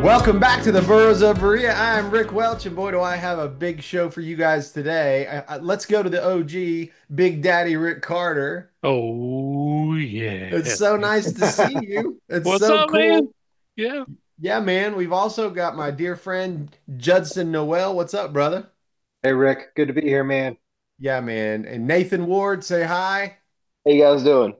Welcome back to the Burrows of Berea. I'm Rick Welch, and boy, do I have a big show for you guys today. Let's go to the OG, Big Daddy Rick Carter. Oh It's yeah. so nice to see you. It's What's so up, man? cool. Yeah. Yeah, man. We've also got my dear friend Judson Noel. What's up, brother? Hey Rick, good to be here, man. Yeah, man. And Nathan Ward, say hi. How you guys doing?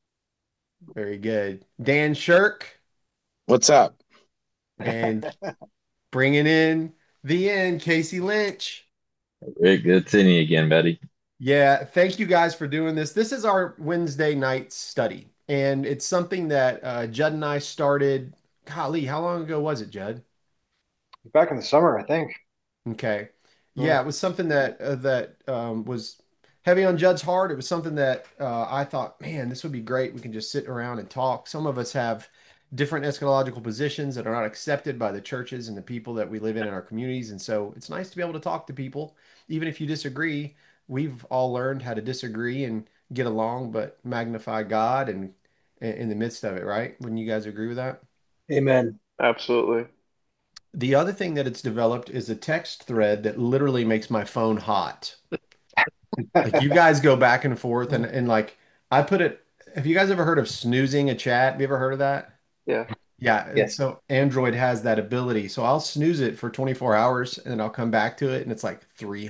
Very good. Dan Shirk, What's up? and bringing in the end, Casey Lynch. Rick, good seeing you again, buddy. Yeah, thank you guys for doing this. This is our Wednesday night study, and it's something that Judd and I started. Golly, how long ago was it, Judd? Back in the summer, I think. Okay. Yeah. Yeah, it was something that was heavy on Judd's heart. It was something that I thought, man, this would be great. We can just sit around and talk. Some of us have different eschatological positions that are not accepted by the churches and the people that we live in our communities. And so it's nice to be able to talk to people, even if you disagree. We've all learned how to disagree and get along, but magnify God and in the midst of it, right? Wouldn't you guys agree with that? Amen. Absolutely. The other thing that it's developed is a text thread that literally makes my phone hot. Like you guys go back and forth and like I put it, have you guys ever heard of snoozing a chat? Have you ever heard of that? Yeah. Yeah, and Yes. so Android has that ability. So I'll snooze it for 24 hours and then I'll come back to it and it's like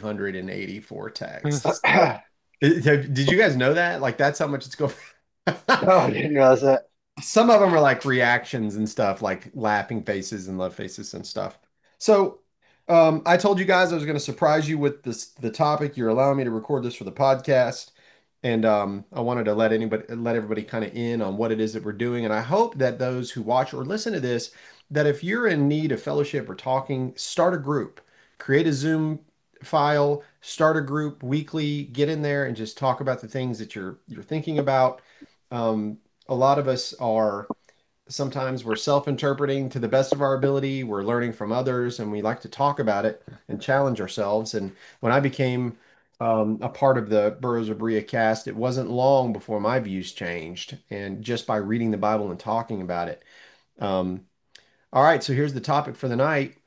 384 texts. Did you guys know that? Like that's how much it's going. Oh, I didn't realize that. Some of them are like reactions and stuff, like laughing faces and love faces and stuff. So, I told you guys I was going to surprise you with the topic. You're allowing me to record this for the podcast, and I wanted to let everybody kind of in on what it is that we're doing. And I hope that those who watch or listen to this, that if you're in need of fellowship or talking, start a group, create a Zoom file, start a group weekly, get in there and just talk about the things that you're thinking about. Um, a lot of us are sometimes we're self-interpreting to the best of our ability. We're learning from others, and we like to talk about it and challenge ourselves. And when I became a part of the Burrows of Berea cast, it wasn't long before my views changed, and just by reading the Bible and talking about it. Um, all right, so here's the topic for the night.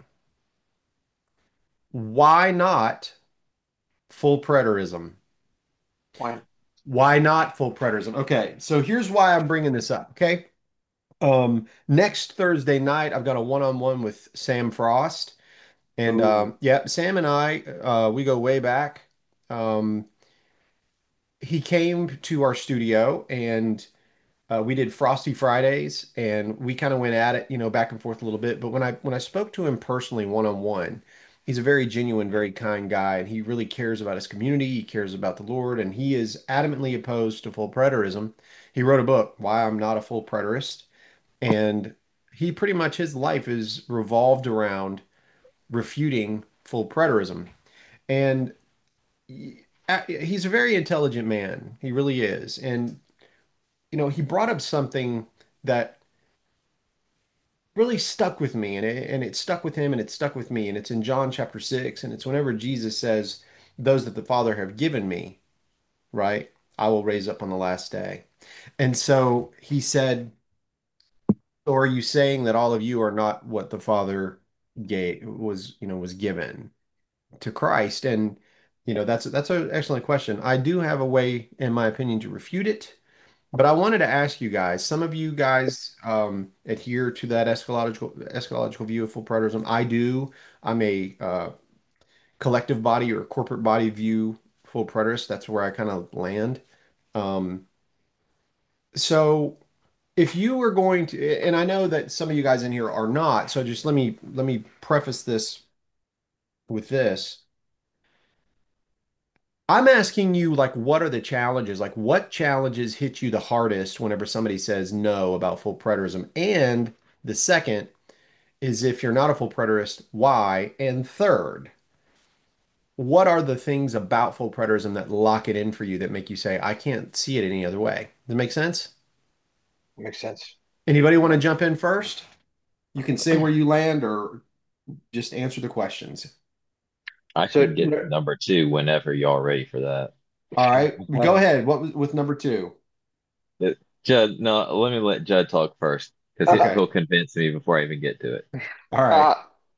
Why not full preterism? Why? Why not full preterism? Okay, so here's why I'm bringing this up. Okay. Next Thursday night, I've got a one-on-one with Sam Frost. And Ooh. yeah, Sam and I, we go way back. Um, he came to our studio and we did Frosty Fridays and we kind of went at it, back and forth a little bit. But when I spoke to him personally one-on-one, he's a very genuine, very kind guy, and he really cares about his community. He cares about the Lord, and he is adamantly opposed to full preterism. He wrote a book, Why I'm Not a Full Preterist. And he pretty much his life is revolved around refuting full preterism. And he's a very intelligent man. He really is. And, he brought up something that really stuck with me, and it stuck with him and it stuck with me. And it's in John chapter 6. And it's whenever Jesus says, Those that the Father have given me, right, I will raise up on the last day. And so he said, or are you saying that all of you are not what the Father was given to Christ? And that's an excellent question. I do have a way, in my opinion, to refute it, but I wanted to ask you guys. Some of you guys adhere to that eschatological view of full preterism. I do. I'm a collective body or corporate body view full preterist. That's where I kind of land. Um, so. If you were going to, and I know that some of you guys in here are not, so just let me preface this with this. I'm asking you, like, what are the challenges? Like, what challenges hit you the hardest whenever somebody says no about full preterism? And the second is if you're not a full preterist, why? And third, what are the things about full preterism that lock it in for you that make you say, I can't see it any other way? Does that make sense? Makes sense. Anybody want to jump in first? You can say where you land or just answer the questions. I So, can get number two whenever y'all ready for that. All right, go ahead. What was with number two? Uh, Judd, no, let me let Judd talk first because Uh, Okay. he'll convince me before I even get to it. All right. uh,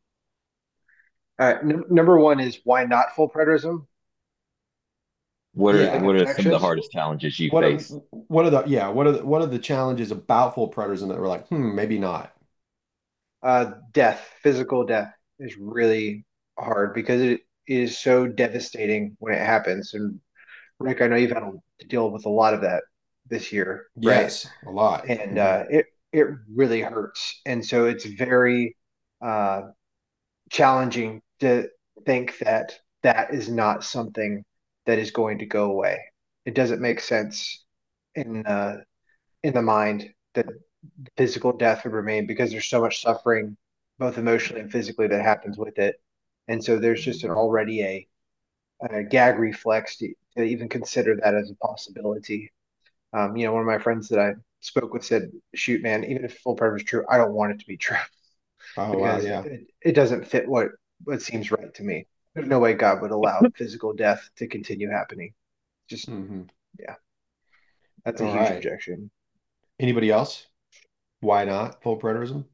number one is why not full preterism? What are Like Yeah. what are some of the objections? hardest challenges you What are face? what are the yeah, what are the challenges about full preterism that we're like, maybe not. Death, physical death is really hard because it is so devastating when it happens. And Rick, I know you've had to deal with a lot of that this year, right? Yes, a lot. And it really hurts. And so it's very uh, challenging to think that that is not something that is going to go away. It doesn't make sense in the mind that physical death would remain because there's so much suffering, both emotionally and physically, that happens with it. And so there's just already a gag reflex to even consider that as a possibility. One of my friends that I spoke with said, "Shoot, man, even if full predator is true, I don't want it to be true Oh wow, because yeah. it doesn't fit what seems right to me. There's no way God would allow physical death to continue happening. Just Hmm. yeah, that's a All huge right. objection. Anybody else? Why not full preterism?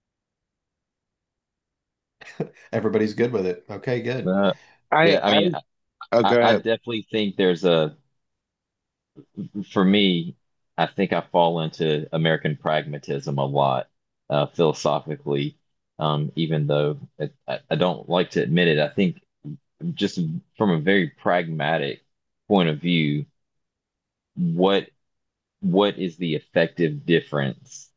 Everybody's good with it. Okay, good. Uh, yeah, I I mean, I oh go I ahead. definitely think there's a for me, I think I fall into American pragmatism a lot, philosophically. Even though I don't like to admit it, I think just from a very pragmatic point of view, what what is the effective difference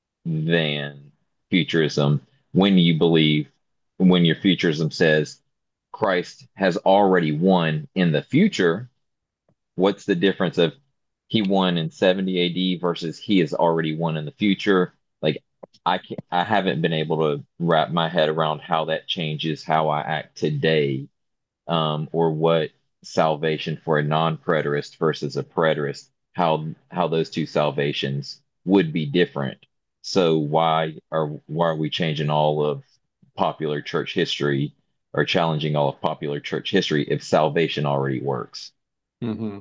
than futurism when you believe when your futurism says Christ has already won in the future? What's the difference of he won in 70 AD versus he has already won in the future? Like I haven't been able to wrap my head around how that changes how I act today, or what salvation for a non-preterist versus a preterist, how those two salvations would be different. So why are we changing all of popular church history or challenging all of popular church history if salvation already works? Hmm.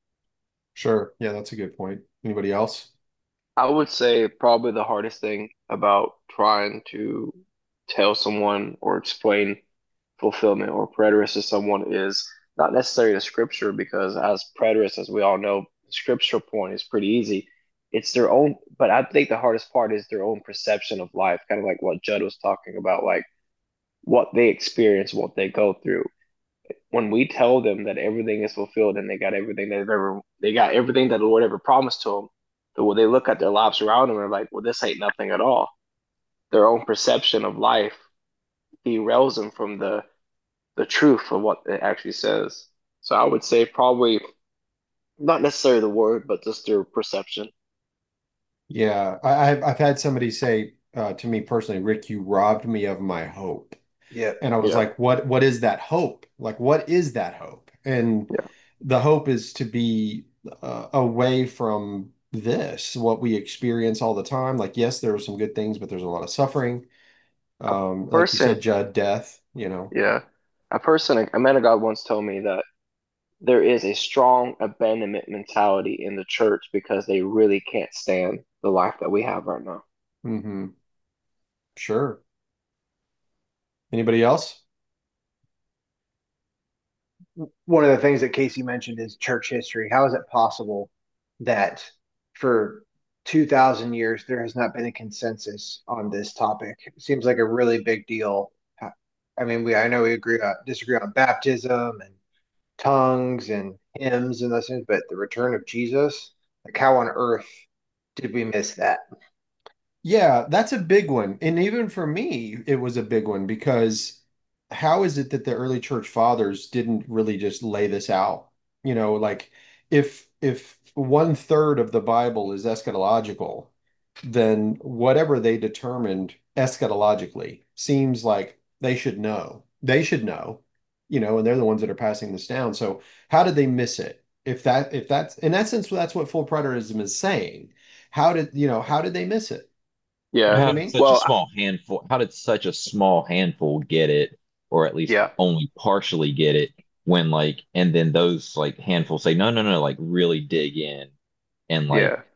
Sure. Yeah, that's a good point. Anybody else? I would say probably the hardest thing about trying to tell someone or explain fulfillment or preterist to someone is not necessarily the scripture, because as preterists, as we all know, the scriptural point is pretty easy. It's their own, but I think the hardest part is their own perception of life, kind of like what Judd was talking about, like what they experience, what they go through. When we tell them that everything is fulfilled and they got everything that the Lord ever promised to them, but when they look at their lives around them, they're like, well, this ain't nothing at all. Their own perception of life derails them from the truth of what it actually says. So I would say probably not necessarily the word, but just their perception. Yeah, I've had somebody say to me personally, Rick, you robbed me of my hope. Yep. And I was Yeah, like, what is that hope? Like, what is that hope? And yeah. the hope is to be away from this, what we experience all the time. Like, yes, there are some good things, but there's a lot of suffering. A Like you person, said, Judd, death. yeah, a man of God once told me that there is a strong abandonment mentality in the church because they really can't stand the life that we have right now. Hmm. Sure. Anybody else? One of the things that Casey mentioned is church history. How is it possible that for 2,000 years there has not been a consensus on this topic? It seems like a really big deal. I mean, I know we disagree on baptism and tongues and hymns and those things, but the return of Jesus, like how on earth did we miss that? Yeah, that's a big one. And even for me, it was a big one because how is it that the early church fathers didn't really just lay this out? Like if 1/3 of the Bible is eschatological, then whatever they determined eschatologically seems like they should know. They should know, and they're the ones that are passing this down. So how did they miss it? If that's in essence, that's what full preterism is saying. How did they miss it? You Yeah. know what I How did mean? such a Well, small handful, how did such a small handful get it, or at least yeah. only partially get it and then those like handfuls say, no, no, no, like really dig in and like Yeah.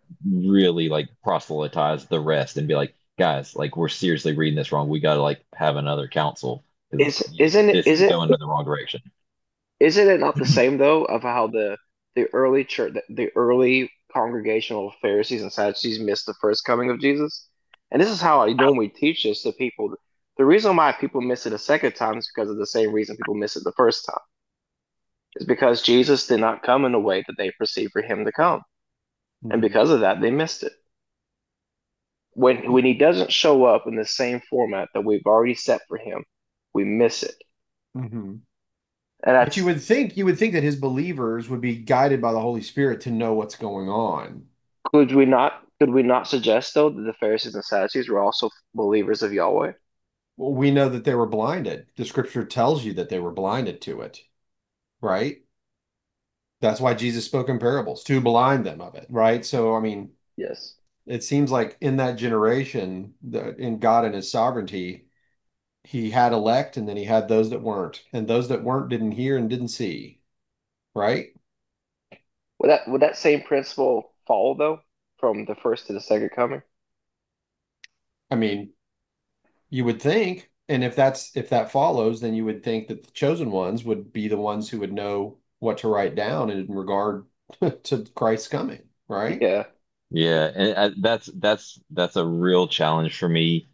really like proselytize the rest and be like, guys, like we're seriously reading this wrong. We got to like have another council because Is isn't it this is isn't going in the wrong direction. isn't it not the same though of how the early church the early congregational Pharisees and Sadducees missed the first coming of Jesus? And this is how I normally teach this to people. The reason why people miss it a second time is because of the same reason people miss it the first time. Is because Jesus did not come in the way that they perceived for him to come. And Mhm. because of that, they missed it. When he doesn't show up in the same format that we've already set for him, we miss it. Mhm. And But that's you would think that his believers would be guided by the Holy Spirit to know what's going on. could we not suggest though that the Pharisees and Sadducees were also believers of Yahweh? Well, we know that they were blinded. The scripture tells you that they were blinded to it, right? That's why Jesus spoke in parables to blind them of it, right? So, I mean, Yes. it seems like in that generation, in God and his sovereignty, he had elect and then he had those that weren't. And those that weren't didn't hear and didn't see, right? Would that same principle follow though from the first to the second coming? I mean, you would think, and if that follows, then you would think that the chosen ones would be the ones who would know what to write down in regard to Christ's coming, right? Yeah. Yeah, and that's a real challenge for me.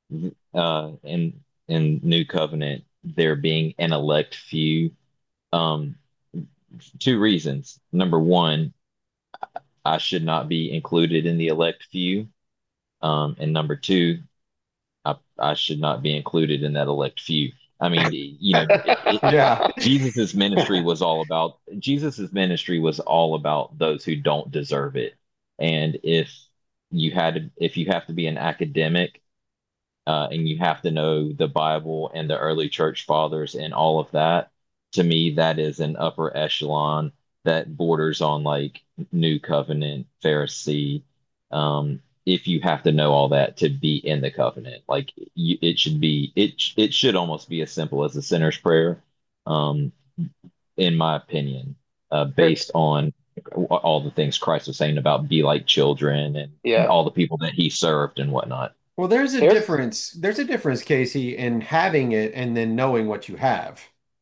In New Covenant, there being an elect few. Um, two reasons. Number one, I should not be included in the elect few. And number two, I should not be included in that elect few. I mean, Yeah. Jesus's ministry was all about those who don't deserve it. And if you have to be an academic, and you have to know the Bible and the early church fathers and all of that. To me, that is an upper echelon that borders on like New Covenant, Pharisee. If you have to know all that to be in the covenant, like it should almost be as simple as the sinner's prayer, um, in my opinion, There, based on all the things Christ was saying about be like children and Yeah. all the people that he served and whatnot. Well, there's a Here's difference. There's a difference, Casey, in having it and then knowing what you have.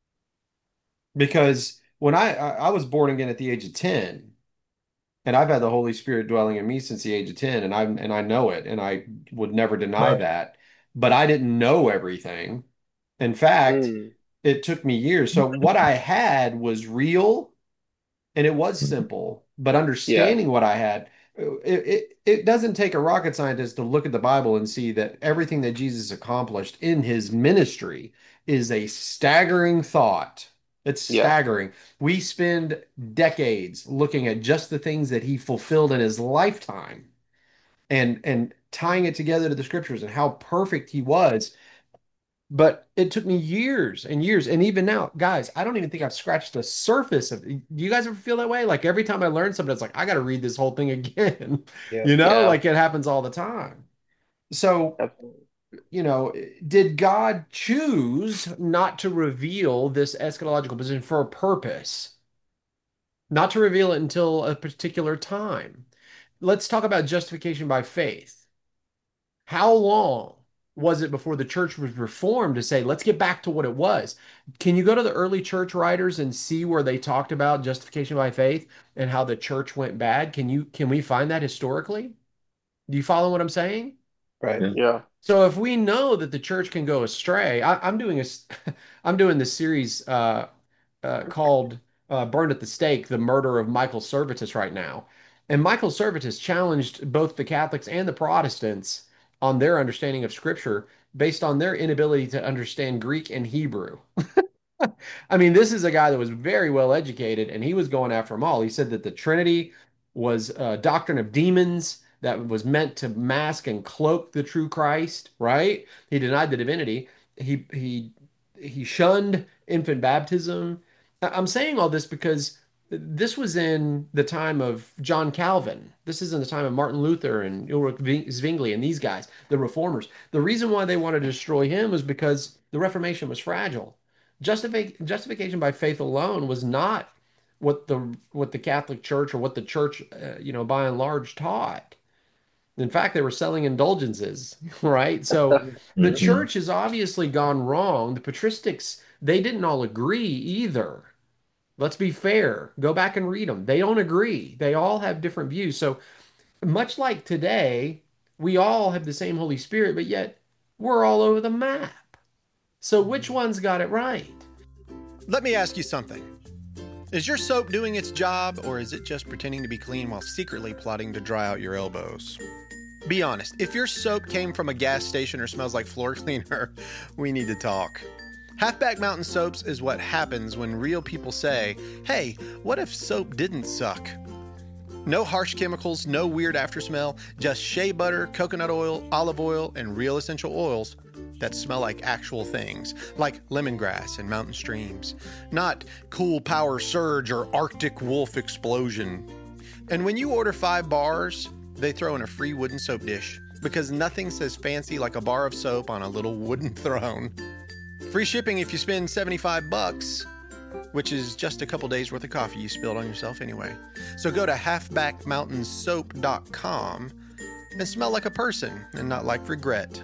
Because when I was born again at the age of 10, and I've had the Holy Spirit dwelling in me since the age of 10, and I know it, and I would never deny that. But I didn't know everything. In fact, mm, it took me years. So what I had was real and it was Mhm. simple, but yeah. understanding what I had, it doesn't take a rocket scientist to look at the Bible and see that everything that Jesus accomplished in his ministry is a staggering thought. It's Yeah. staggering. We spend decades looking at just the things that he fulfilled in his lifetime and tying it together to the scriptures and how perfect he was. But it took me years and years. And even now, guys, I don't even think I've scratched the surface of it. Do you guys ever feel that way? Like every time I learn something, it's like, I got to read this whole thing again. yeah. You know, Yeah. like it happens all the time. So, Absolutely. you know, did God choose not to reveal this eschatological position for a purpose, not to reveal it until a particular time? Let's talk about justification by faith. How long was it before the church was reformed to say, let's get back to what it was? Can you go to the early church writers and see where they talked about justification by faith and how the church went bad? Can we find that historically? Do you follow what I'm saying? Right. Yeah. Yeah. So if we know that the church can go astray, I'm doing I'm doing this series called "Burned at the Stake: The Murder of Michael Servetus" right now, and Michael Servetus challenged both the Catholics and the Protestants on their understanding of Scripture based on their inability to understand Greek and Hebrew. I mean, this is a guy that was very well educated, and he was going after them all. He said that the Trinity was a doctrine of demons that was meant to mask and cloak the true Christ, right? He denied the divinity. He shunned infant baptism. I'm saying all this because this was in the time of John Calvin. This is in the time of Martin Luther and Ulrich Zwingli and these guys, the reformers. The reason why they wanted to destroy him was because the Reformation was fragile. Justification by faith alone was not what the Catholic Church or what the church, by and large taught. In fact, they were selling indulgences, right? So the Hmm. church has obviously gone wrong. The patristics, they didn't all agree either. Let's be fair. Go back and read them. They don't agree. They all have different views. So much like today, we all have the same Holy Spirit, but yet we're all over the map. So which one's got it right? Let me ask you something. Is your soap doing its job, or is it just pretending to be clean while secretly plotting to dry out your elbows? Be honest, if your soap came from a gas station or smells like floor cleaner, we need to talk. Halfback Mountain Soaps is what happens when real people say, hey, what if soap didn't suck? No harsh chemicals, no weird aftersmell, just shea butter, coconut oil, olive oil, and real essential oils that smell like actual things, like lemongrass and mountain streams, not Cool Power Surge or Arctic Wolf Explosion. And when you order 5 bars, they throw in a free wooden soap dish, because nothing says fancy like a bar of soap on a little wooden throne. Free shipping if you spend $75, which is just a couple days worth of coffee you spilled on yourself anyway. So go to halfbackmountainsoap.com and smell like a person and not like regret.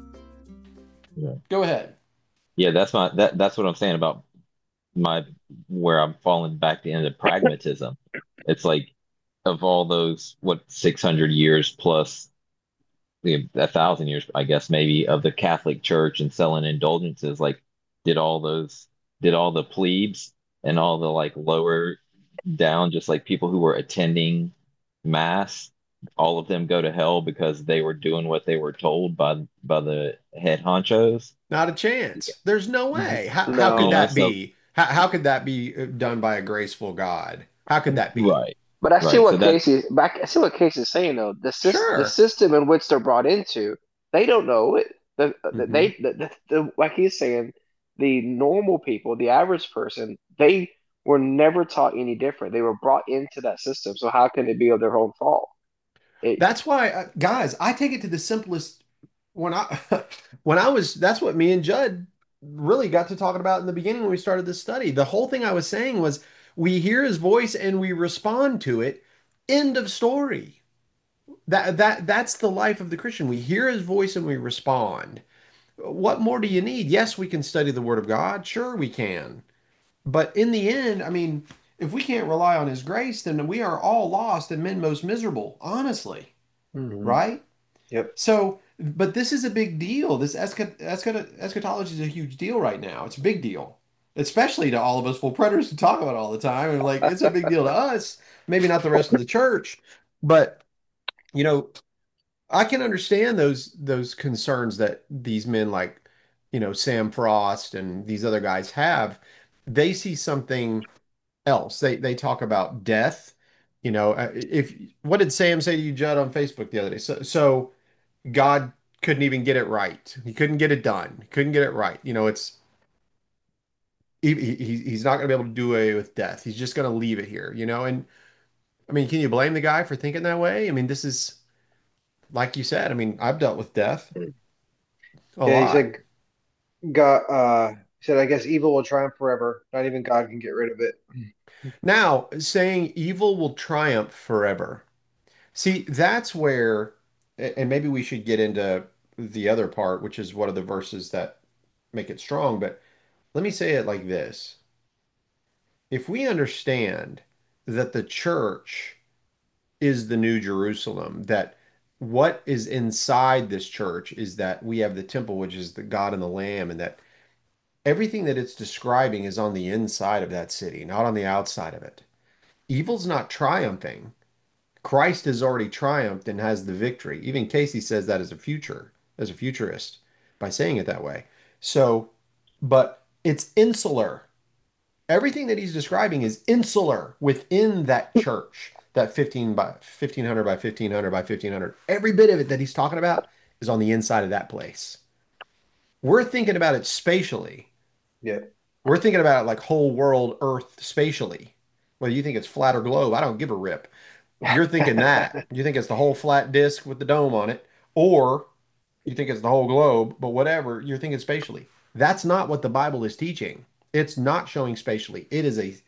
Yeah. Go ahead. Yeah, that's what I'm saying about my where I'm falling back into pragmatism. It's like of all those, what, 600 years plus, 1,000 years, I guess, maybe, of the Catholic Church and selling indulgences, like, did all those, did all the plebes and all the like lower down, just like people who were attending mass, all of them go to hell because they were doing what they were told by the head honchos? Not a chance. There's no way. How could You know, No, that so be? How could that be done by a graceful God? How could that be? right, but I see right. So what that, Casey's saying though. The Sure. system in which they're brought into, they don't know it. Hmm. Like he's saying, the normal people, the average person, they were never taught any different. They were brought into that system. So how can it be of their own fault? It That's why, guys, I take it to the simplest. When I when I was, that's what me and Judd really got to talking about in the beginning when we started this study. The whole thing I was saying was we hear his voice and we respond to it. End of story. That's the life of the Christian. We hear his voice and we respond. What more do you need? Yes, we can study the Word of God. Sure, we can. But in the end, I mean, if we can't rely on his grace, then we are all lost and men most miserable, honestly, Mm-hmm. right? Yep. So, but this is a big deal. Eschatology is a huge deal right now. It's a big deal, especially to all of us full preterists who talk about it all the time. And like, it's a big deal to us, maybe not the rest of the church, but you know, I can understand those concerns that these men like, Sam Frost and these other guys have. They see something else. They talk about death. If what did Sam say to you, Judd, on Facebook the other day? So God couldn't even get it right. He couldn't get it done. He couldn't get it right. He's not going to be able to do away with death. He's just going to leave it here. And I mean, can you blame the guy for thinking that way? I mean, this is like you said. I mean, I've dealt with death a Yeah, he lot. said God he said I guess evil will triumph forever. Not even God can get rid of it. Now, saying evil will triumph forever. See, that's where, and maybe we should get into the other part, which is one of the verses that make it strong. But let me say it like this. If we understand that the church is the new Jerusalem, that what is inside this church is that we have the temple, which is the God and the Lamb, and that everything that it's describing is on the inside of that city, not on the outside of it. Evil's not triumphing. Christ has already triumphed and has the victory. Even Casey says that as a futurist, by saying it that way. So, but it's insular. Everything that he's describing is insular within that church, that 15 by 1500 by 1500 by 1500. Every bit of it that he's talking about is on the inside of that place. We're thinking about it spatially. Yeah. We're thinking about it like whole world Earth spatially. Whether you think it's flat or globe, I don't give a rip. You're thinking that. You think it's the whole flat disk with the dome on it, or you think it's the whole globe, but whatever, you're thinking spatially. That's not what the Bible is teaching. It's not showing spatially. It is a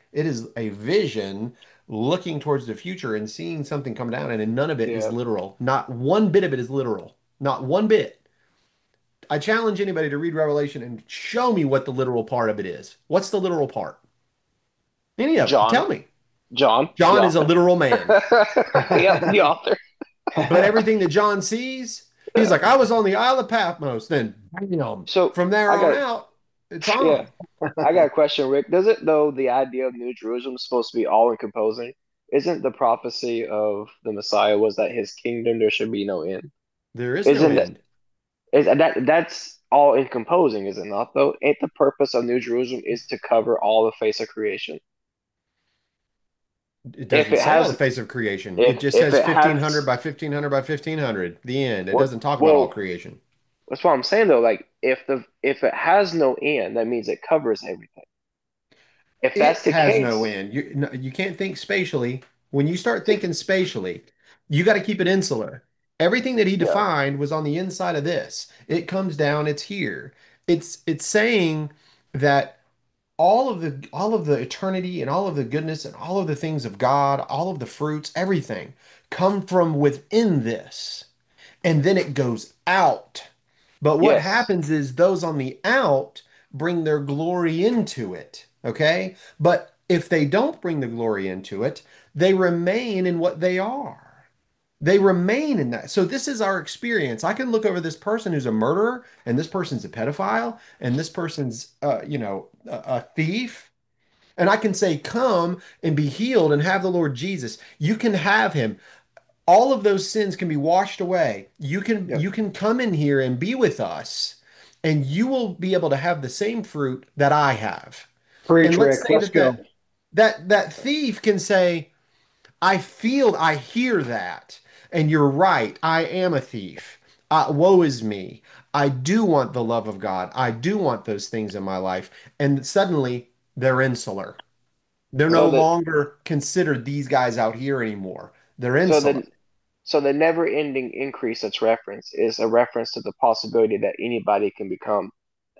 It is a vision looking towards the future and seeing something come down, and none of it is Yeah. literal. Not one bit of it is literal. Not one bit. I challenge anybody to read Revelation and show me what the literal part of it is. What's the literal part? Any of it. John. Tell me. John, the John is a author. literal man, Yep, the author. but everything that John sees, he's like, I was on the Isle of Patmos. Then, bam, So from there I on got out, it's yeah, on. I got a question, Rick. Does it though the idea of New Jerusalem is supposed to be all encompassing? Isn't the prophecy of the Messiah was that his kingdom there should be no end? There is no Isn't that end. is that's all encompassing, is it not though? Ain't the purpose of New Jerusalem is to cover all the face of creation? It If doesn't it say all has the face of creation. It just if says it 1500 has by 1500 by 1500. The end. It what doesn't talk about all well creation. that's what I'm saying though. Like if it has no end, that means it covers everything. If that's It the has no case, end. You no, you can't think spatially. When you start thinking spatially, you got to keep it insular. Everything that he yeah, defined was on the inside of this. It comes down, it's here. It's saying that all of the eternity and all of the goodness and all of the things of God, all of the fruits, everything come from within this. And then it goes out. But what yes. happens is those on the out bring their glory into it. Okay. But if they don't bring the glory into it, they remain in what they are. They remain in that. So this is our experience. I can look over this person who's a murderer, and this person's a pedophile, and this person's, a thief. And I can say, come and be healed and have the Lord Jesus. You can have him. All of those sins can be washed away. You can Yeah. you can come in here and be with us, and you will be able to have the same fruit that I have. And Preach, let's Rick. say Let's that go. that thief can say, I hear that, and you're right. I am a thief. Woe is me. I do want the love of God. I do want those things in my life. And suddenly they're insular. They're Right. no So the longer considered these guys out here anymore. They're so insular. the so the never-ending increase that's referenced is a reference to the possibility that anybody can become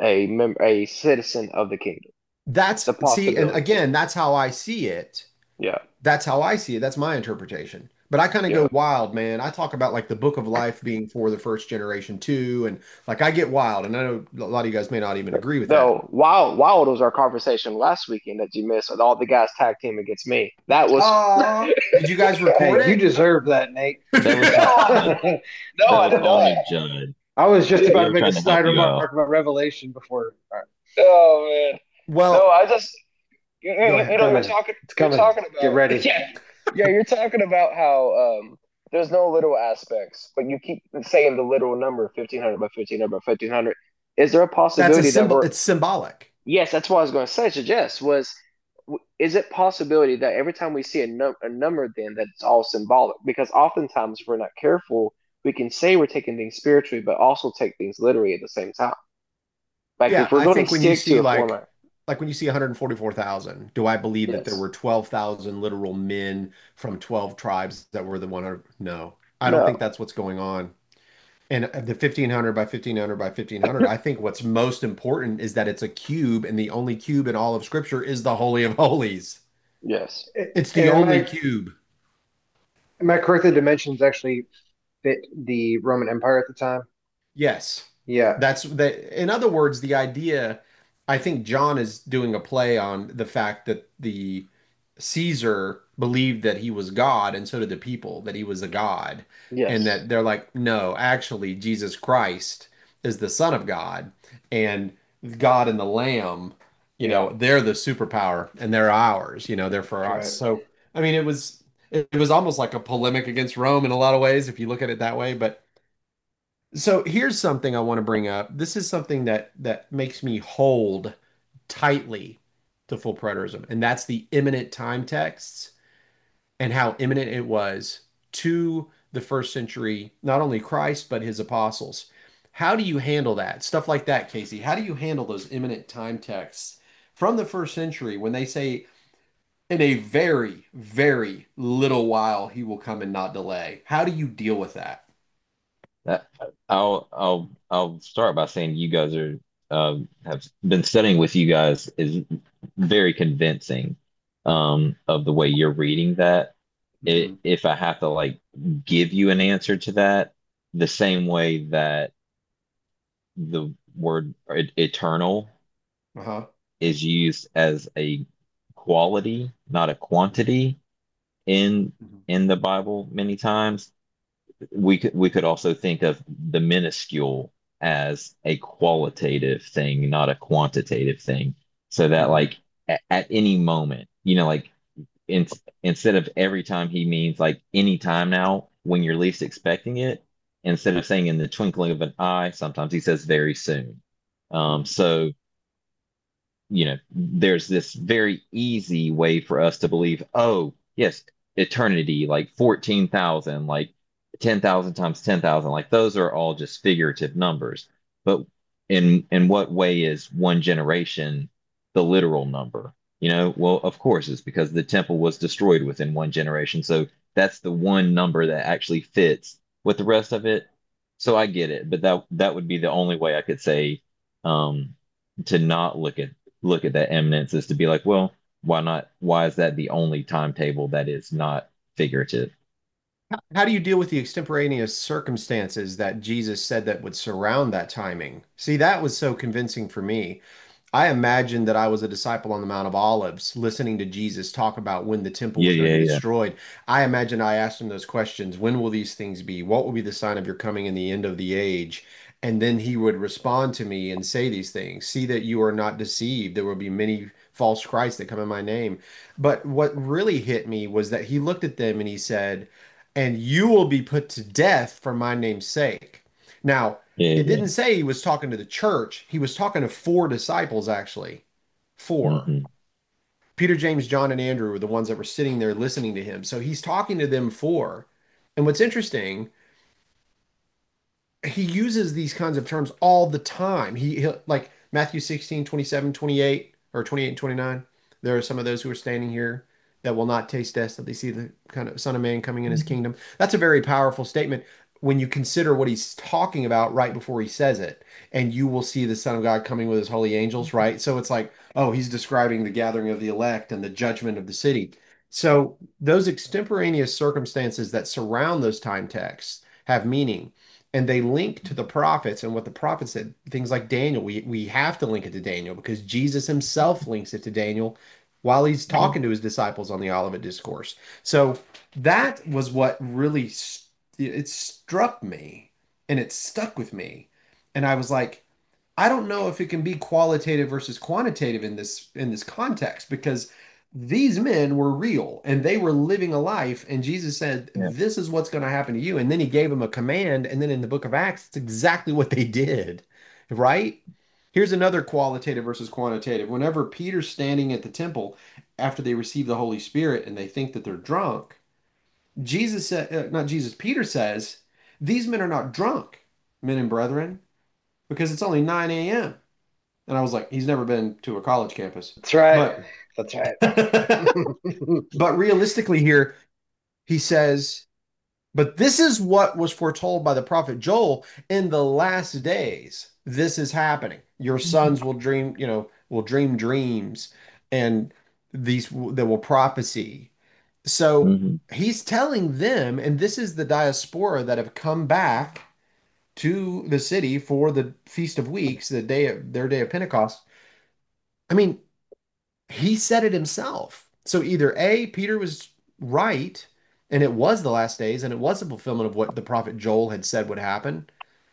a citizen of the kingdom. It's a See, and possibility. again, that's how I see it. Yeah, That's how I see it. That's my interpretation. But I kind of yeah. go wild, man. I talk about like the book of life being for the first generation too, and like I get wild, and I know a lot of you guys may not even agree with that. No, Wild was our conversation last weekend that you missed with all the guys tag team against me. That was Did you guys record Hey, you it? deserve that, Nate. That was no, I did, I no, that I was did all not. Nick Judd. was just about We to were make a trying to help snide you remark out. about Revelation before. All right, Oh man, no, Well, I just go it's ahead. coming. It's you're coming. talking Get about ready. yeah, you're talking about how there's no literal aspects, but you keep saying the literal number 1500 by 1500 by 1500. Is there a That's a possibility that symbol. we're It's symbolic. yes, that's what I was going to say. Suggest was is it possibility that every time we see a number then that it's all symbolic? Because oftentimes if we're not careful, we can say we're taking things spiritually, but also take things literally at the same time. Like Yeah, if we're I going to think when you stick to see a format, like when you see 144,000, do I believe that there yes, were 12,000 literal men from 12 tribes that were the 100? No, I don't think no, that's what's going on. And the 1500 by 1500 by 1500, I think what's most important is that it's a cube, and the only cube in all of Scripture is the Holy of Holies. yes, It's And the only cube. am I correct? The dimensions actually fit the Roman Empire at the time. Yes. Yeah. That's the, in other words, the idea, I think John is doing a play on the fact that the Caesar believed that he was God, and so did the people, that he was a God. And yes, that they're like, no, actually, Jesus Christ is the Son of God, and God and the Lamb, Yeah. they're the superpower and they're ours, they're for That's us. right. So, I mean, it was almost like a polemic against Rome in a lot of ways, if you look at it that way. But so here's something I want to bring up. This is something that makes me hold tightly to full preterism, and that's the imminent time texts and how imminent it was to the first century, not only Christ, but his apostles. How do you handle that? Stuff like that, Casey. How do you handle those imminent time texts from the first century when they say, in a very, very little while, he will come and not delay? How do you deal with that? That I'll start by saying you guys have been studying with you guys is very convincing. of the way you're reading that. Hmm. If I have to like give you an answer to that, the same way that the word eternal Uh-huh. is used as a quality, not a quantity in Mhm. in the Bible many times, we could also think of the minuscule as a qualitative thing, not a quantitative thing. So that Hmm. like at any moment, like in, instead of every time he means like any time now when you're least expecting it, instead of saying in the twinkling of an eye, sometimes he says very soon. So there's this very easy way for us to believe, oh, yes, eternity, like 14,000, like 10,000 times 10,000, like those are all just figurative numbers. But in what way is one generation the literal number? Well, of course, it's because the temple was destroyed within one generation. So that's the one number that actually fits with the rest of it. So I get it, but that would be the only way I could say um, to not look at that eminence is to be like, well, why not? Why is that the only timetable that is not figurative? How do you deal with the extemporaneous circumstances that Jesus said that would surround that timing? See, that was so convincing for me. I imagined that I was a disciple on the Mount of Olives, listening to Jesus talk about when the temple Yeah, was going to yeah, be yeah. destroyed. I imagine I asked him those questions. When will these things be? What will be the sign of your coming in the end of the age? And then he would respond to me and say these things. See that you are not deceived. There will be many false Christs that come in my name. But what really hit me was that he looked at them and he said, and you will be put to death for my name's sake. Now, Yeah, it yeah. didn't say he was talking to the church. He was talking to four disciples, actually. Four. Hmm. Peter, James, John, and Andrew were the ones that were sitting there listening to him. So he's talking to them four. And what's interesting, he uses these kinds of terms all the time. He'll like Matthew 16, 27, 28, or 28 and 29. There are some of those who are standing here that will not taste death till they see the kind of Son of Man coming in his kingdom. That's a very powerful statement when you consider what he's talking about right before he says it. And you will see the Son of God coming with his holy angels, right? So it's like, oh, he's describing the gathering of the elect and the judgment of the city. So those extemporaneous circumstances that surround those time texts have meaning, and they link to the prophets and what the prophets said. Things like Daniel, we have to link it to Daniel because Jesus himself links it to Daniel while he's talking to his disciples on the Olivet Discourse. So that was what really it struck me and it stuck with me. And I was like, I don't know if it can be qualitative versus quantitative in this context because these men were real and they were living a life, and Jesus said, Yeah. "This is what's going to happen to you." And then he gave them a command, and then in the book of Acts, it's exactly what they did, right? Here's another qualitative versus quantitative. Whenever Peter's standing at the temple after they receive the Holy Spirit and they think that they're drunk, Jesus said, not Jesus, Peter says, "These men are not drunk, men and brethren, because it's only 9 a.m." And I was like, he's never been to a college campus. That's right. But That's right. but realistically here, he says, but this is what was foretold by the prophet Joel in the last days. This is happening. Your sons will dream, will dream dreams, and these that will prophecy. So Hmm. he's telling them, and this is the diaspora that have come back to the city for the Feast of Weeks, their day of Pentecost. I mean, he said it himself. So either A, Peter was right, and it was the last days, and it was a fulfillment of what the prophet Joel had said would happen,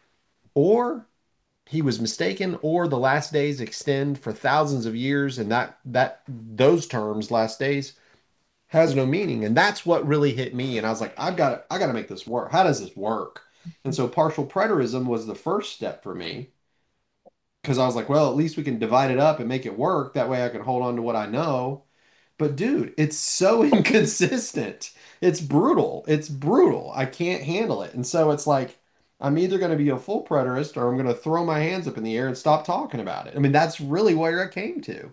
or he was mistaken, or the last days extend for thousands of years, and that those terms, last days, has no meaning. And that's what really hit me. And I was like, I gotta make this work. How does this work? And so partial preterism was the first step for me because I was like, well, at least we can divide it up and make it work. That way I can hold on to what I know. But dude, it's so inconsistent. It's brutal. It's brutal. I can't handle it. And so it's like I'm either going to be a full preterist or I'm going to throw my hands up in the air and stop talking about it. I mean, that's really where I came to.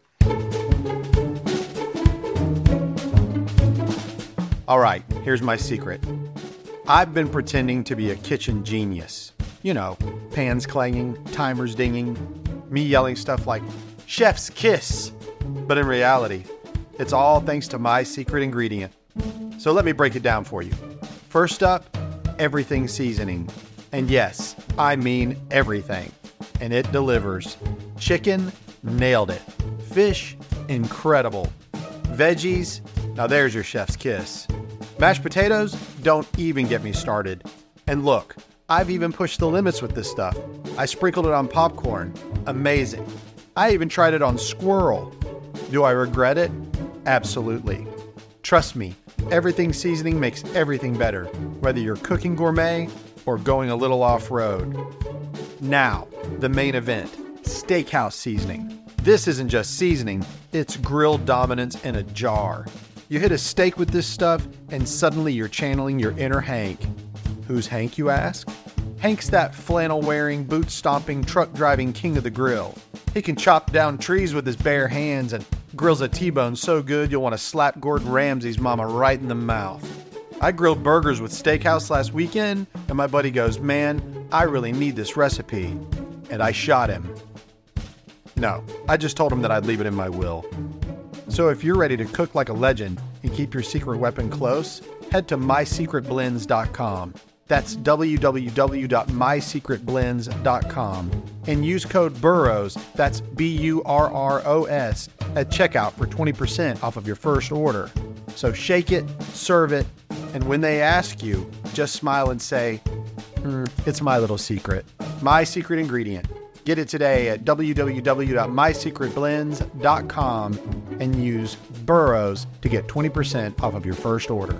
All right, here's my secret. I've been pretending to be a kitchen genius. You know, pans clanging, timers dinging, me yelling stuff like, "Chef's kiss." But in reality, It's all thanks to my secret ingredient. So let me break it down for you. First up, everything seasoning. And yes, I mean everything. And it delivers. Chicken, nailed it. Fish, incredible. Veggies, now there's your chef's kiss. Mashed potatoes, don't even get me started. And look, I've even pushed the limits with this stuff. I sprinkled it on popcorn. Amazing. I even tried it on squirrel. Do I regret it? Absolutely. Trust me, everything seasoning makes everything better, whether you're cooking gourmet or going a little off-road. Now, the main event, steakhouse seasoning. This isn't just seasoning, it's grill dominance in a jar. You hit a steak with this stuff, and suddenly you're channeling your inner Hank. Who's Hank, you ask? Hank's that flannel-wearing, boot-stomping, truck-driving king of the grill. He can chop down trees with his bare hands and grills a T-bone so good you'll want to slap Gordon Ramsay's mama right in the mouth. I grilled burgers with Steakhouse last weekend, and my buddy goes, "Man, I really need this recipe." And I shot him. No, I just told him that I'd leave it in my will. So if you're ready to cook like a legend and keep your secret weapon close, head to mysecretblends.com. That's www.mysecretblends.com and use code BURROWS, that's BURROS, at checkout for 20% off of your first order. So shake it, serve it, and when they ask you, just smile and say, it's my little secret. My secret ingredient. Get it today at www.mysecretblends.com and use BURROWS to get 20% off of your first order.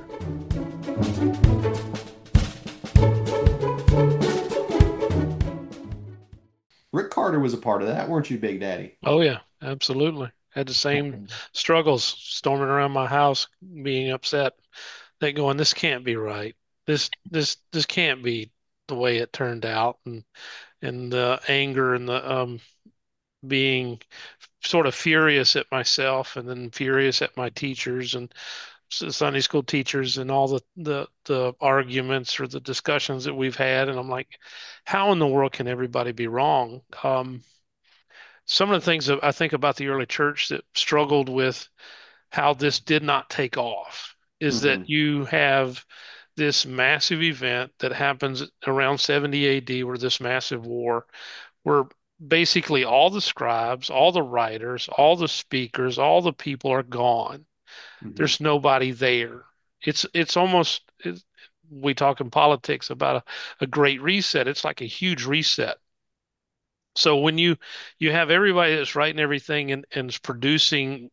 Rick Carter was a part of that, weren't you, Big Daddy? Oh yeah, absolutely. Had the same struggles storming around my house, being upset, that going, this can't be right. This can't be the way it turned out, and the anger and the being sort of furious at myself and then furious at my teachers and Sunday school teachers and all the arguments or the discussions that we've had. And I'm like, how in the world can everybody be wrong? Some of the things that I think about the early church that struggled with how this did not take off is Mm-hmm. that you have this massive event that happens around 70 AD, where this massive war, where basically all the scribes, all the writers, all the speakers, all the people are gone. Mm-hmm. There's nobody there. It's almost we talk in politics about a great reset. It's like a huge reset. So when you have everybody that's writing everything and is producing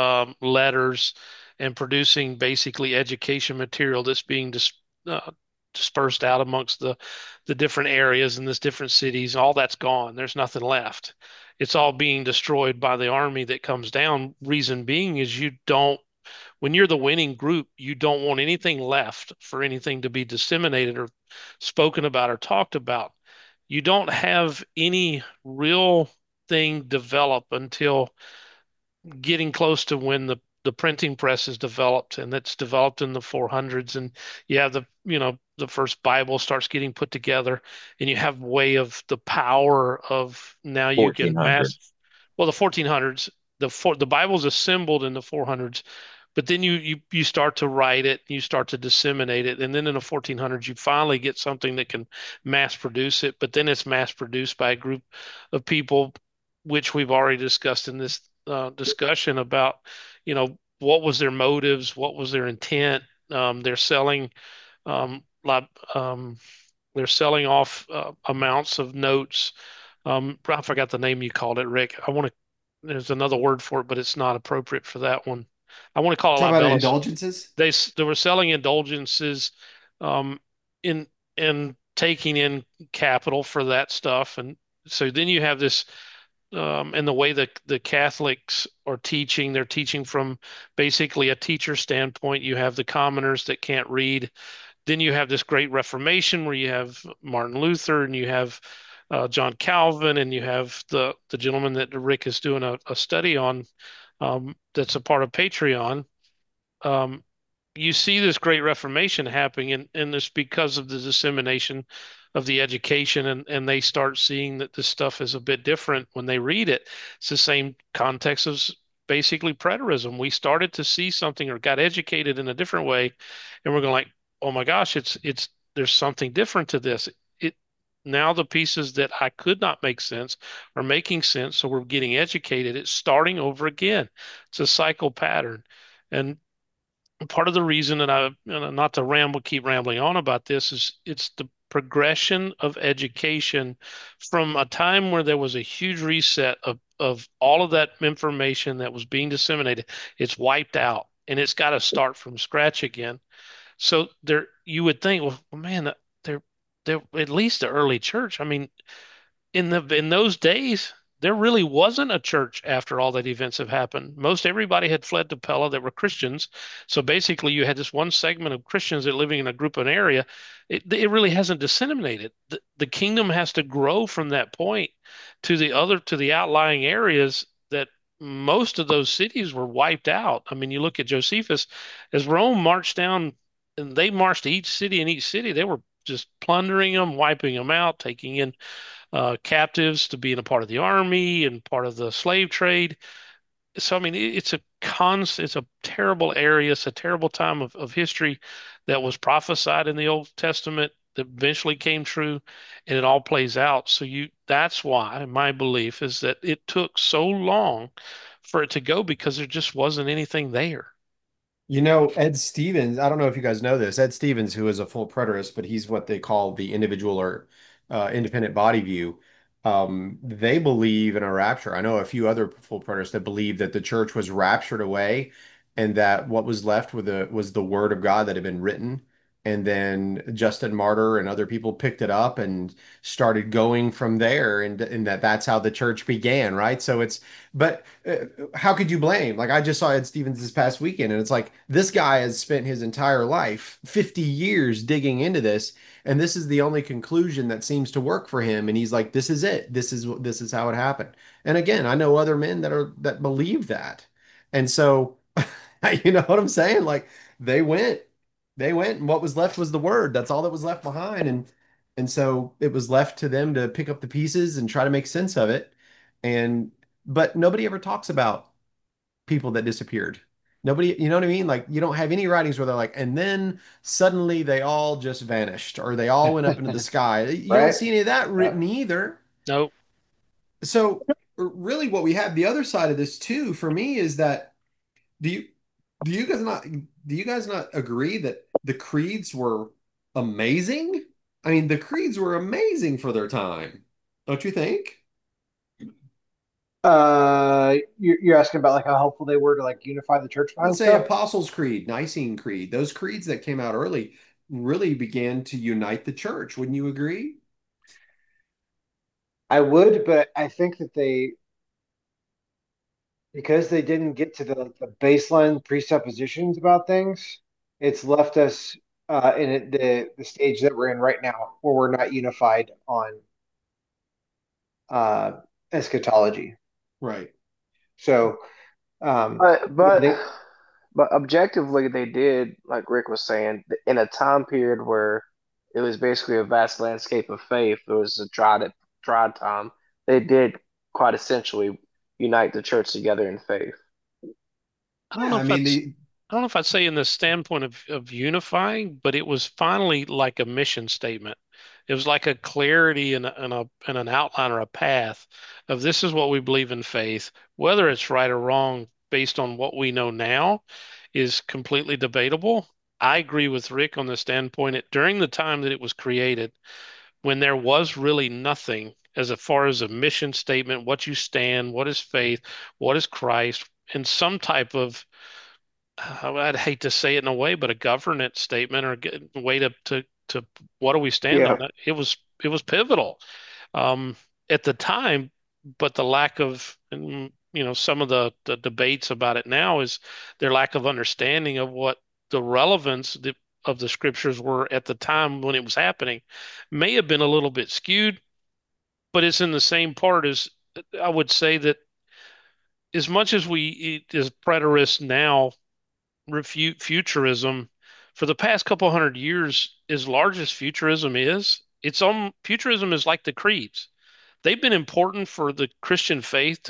letters and producing basically education material that's being dispersed out amongst the different areas in this different cities, all that's gone. There's nothing left. It's all being destroyed by the army that comes down. Reason being is you don't, when you're the winning group, you don't want anything left for anything to be disseminated or spoken about or talked about. You don't have any real thing develop until getting close to when the printing press is developed, and that's developed in the 400s, and you have the first Bible starts getting put together, and you have way of the power of now you can mass. 1400s. Well, the 1400s, the Bible's assembled in the 400s, but then you start to write it, you start to disseminate it, and then in the 1400s you finally get something that can mass produce it, but then it's mass produced by a group of people, which we've already discussed in this discussion about, what was their motives, what was their intent. They're selling, um, lab, they're selling off amounts of notes. I forgot the name you called it, Rick. There's another word for it, but it's not appropriate for that one. I want to call it Talk about libelos. indulgences. They were selling indulgences, um, in and taking in capital for that stuff, and so then you have this, and the way that the Catholics are teaching, they're teaching from basically a teacher standpoint. You have the commoners that can't read. Then you have this great Reformation where you have Martin Luther and you have John Calvin, and you have the gentleman that Rick is doing a study on, that's a part of Patreon. Um, you see this great Reformation happening, and it's because of the dissemination of the education, and they start seeing that this stuff is a bit different when they read it. It's the same context as basically preterism. We started to see something or got educated in a different way, and we're going like, oh my gosh, it's there's something different to this. It now the pieces that I could not make sense are making sense, so we're getting educated. It's starting over again. It's a cycle pattern, and part of the reason that not to ramble, keep rambling on about this is it's the progression of education from a time where there was a huge reset of all of that information that was being disseminated. It's wiped out and it's got to start from scratch again. So there, you would think, well, man, they're at least the early church. I mean, in those days, there really wasn't a church after all that events have happened. Most everybody had fled to Pella that were Christians. So basically, you had this one segment of Christians that living in a group, an area. It really hasn't disseminated. The kingdom has to grow from that point to the outlying areas that most of those cities were wiped out. I mean, you look at Josephus, as Rome marched down, and they marched to each city, they were just plundering them, wiping them out, taking in captives to being a part of the army and part of the slave trade. So, I mean, it's a terrible area. It's a terrible time of history that was prophesied in the Old Testament that eventually came true, and it all plays out. So that's why my belief is that it took so long for it to go because there just wasn't anything there. You know, Ed Stevens, I don't know if you guys know this, Ed Stevens, who is a full preterist, but he's what they call the individual or independent body view. They believe in a rapture. I know a few other full preterists that believe that the church was raptured away and that what was left was the word of God that had been written. And then Justin Martyr and other people picked it up and started going from there, and that's how the church began, right? So but how could you blame? Like I just saw Ed Stevens this past weekend, and it's like this guy has spent his entire life, 50 years digging into this, and this is the only conclusion that seems to work for him. And he's like, this is it. This is how it happened. And again, I know other men that believe that. And so, you know what I'm saying? Like they went, they went, and what was left was the word. That's all that was left behind. And so it was left to them to pick up the pieces and try to make sense of it. And but nobody ever talks about people that disappeared. Nobody, you know what I mean? Like you don't have any writings where they're like, and then suddenly they all just vanished or they all went up into the sky. You don't Right? see any of that Yeah. written either. No, So really what we have, the other side of this too, for me is that do you do you guys not agree that the creeds were amazing? I mean, the creeds were amazing for their time. Don't you think? You're asking about like how helpful they were to like unify the church behind Let's say stuff. Apostles' Creed, Nicene Creed, those creeds that came out early really began to unite the church. Wouldn't you agree? I would, but I think that they because they didn't get to the baseline presuppositions about things, it's left us the stage that we're in right now, where we're not unified on uh, eschatology. Right. So, But yeah, but but objectively, they did, like Rick was saying, in a time period where it was basically a vast landscape of faith. It was a dry time. They did quite essentially unite the church together in faith. I don't Yeah, know I if mean that's the I don't know if I'd say in the standpoint of unifying, but it was finally like a mission statement. It was like a clarity and an outline or a path of this is what we believe in faith. Whether it's right or wrong based on what we know now is completely debatable. I agree with Rick on the standpoint that during the time that it was created, when there was really nothing as far as a mission statement, what you stand, what is faith, what is Christ, and some type of I'd hate to say it in a way, but a governance statement or a way to what do we stand on? Yeah, It was pivotal um, at the time, but the lack of some of the debates about it now is their lack of understanding of what the relevance of the scriptures were at the time when it was happening may have been a little bit skewed, but it's in the same part as I would say that as much as we as preterists now refute futurism for the past couple hundred years, as large as futurism is, futurism is like the creeds. They've been important for the Christian faith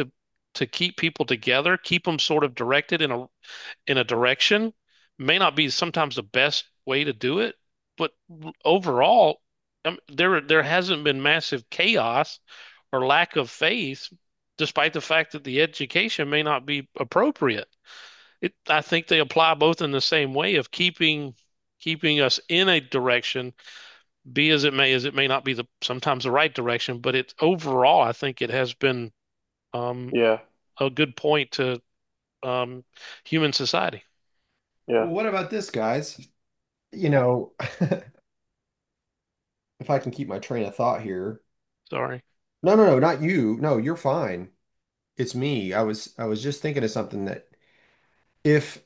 to keep people together, keep them sort of directed in a direction, may not be sometimes the best way to do it, but overall, there hasn't been massive chaos or lack of faith, despite the fact that the education may not be appropriate. I think they apply both in the same way of keeping us in a direction, be as it may not be the sometimes the right direction, but it's overall, I think it has been um, Yeah, a good point to um, human society. yeah. Well, what about this, guys? You know, if I can keep my train of thought here. Sorry. No, no, no, not you. No, you're fine. It's me. I was just thinking of something that if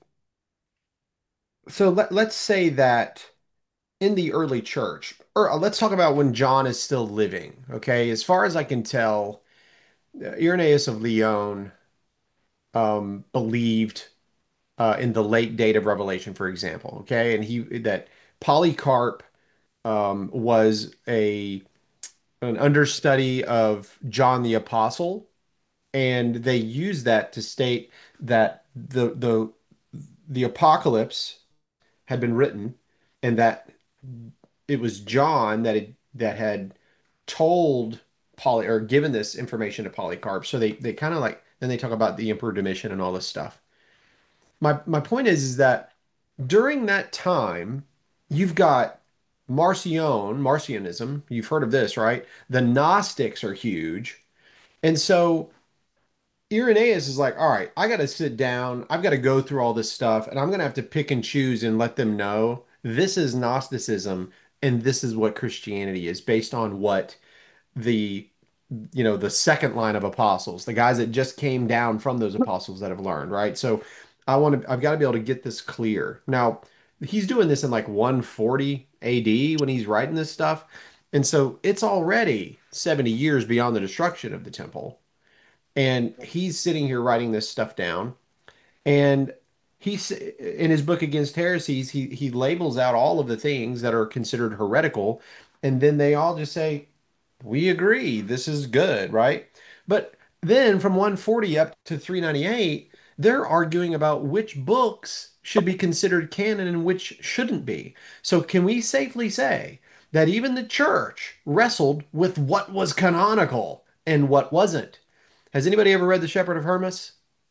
let's say that in the early church, or let's talk about when John is still living, okay? As far as I can tell, Irenaeus of Lyon believed in the late date of Revelation, for example, okay? And he that Polycarp was a an understudy of John the Apostle, and they use that to state that the apocalypse had been written, and that it was John that had told Poly or given this information to Polycarp. So they kind of like then they talk about the Emperor Domitian and all this stuff. My point is that during that time, you've got Marcionism. You've heard of this, right? The Gnostics are huge. And so Irenaeus is like, all right, I got to sit down. I've got to go through all this stuff, and I'm going to have to pick and choose and let them know this is Gnosticism and this is what Christianity is based on what the the second line of apostles, the guys that just came down from those apostles that have learned, right? So I've got to be able to get this clear. Now, he's doing this in like 140 AD when he's writing this stuff. And so it's already 70 years beyond the destruction of the temple. And he's sitting here writing this stuff down. And he's in his book Against Heresies, he labels out all of the things that are considered heretical. And then they all just say, we agree, this is good, right? But then from 140 up to 398, they're arguing about which books should be considered canon and which shouldn't be. So can we safely say that even the church wrestled with what was canonical and what wasn't? Has anybody ever read The Shepherd of Hermas?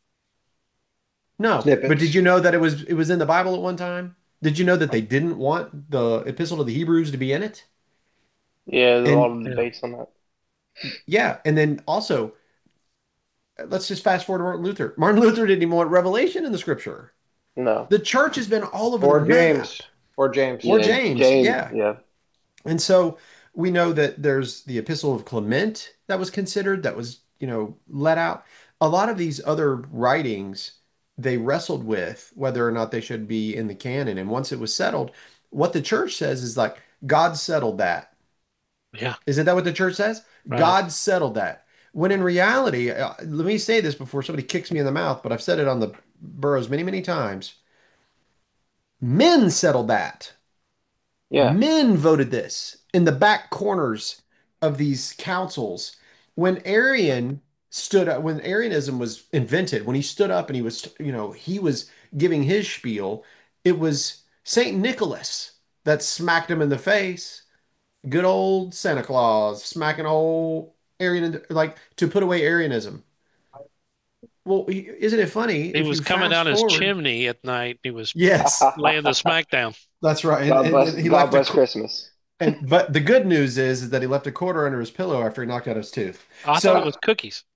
No. But did Snippets. you know that it was in the Bible at one time? Did you know that they didn't want the Epistle to the Hebrews to be in it? Yeah, there's a lot And of Yeah. debates on that. yeah, and then also let's just fast forward to Martin Luther. Martin Luther didn't even want revelation in the scripture. No. The church has been all over the Or map. James. Or James. Or Yeah, James, James. yeah. Yeah, And so we know that there's the Epistle of Clement that was considered, that was, let out. A lot of these other writings, they wrestled with whether or not they should be in the canon. And once it was settled, what the church says is like, God settled that. Yeah. Isn't that what the church says? Right. God settled that. When in reality, let me say this before somebody kicks me in the mouth, but I've said it on the Burrows many, many times. Men settled that. yeah, Men voted this in the back corners of these councils. When Arian stood up, when Arianism was invented, when he stood up and he was giving his spiel, it was Saint Nicholas that smacked him in the face. Good old Santa Claus smacking old Arian, like to put away Arianism. Well, isn't it funny He if was you coming fast down his forward? chimney at night. He was Yes, laying the smackdown. that's right. And, God and, bless. and he God left bless Christmas. but the good news is that he left a quarter under his pillow after he knocked out his tooth. I thought it So was cookies.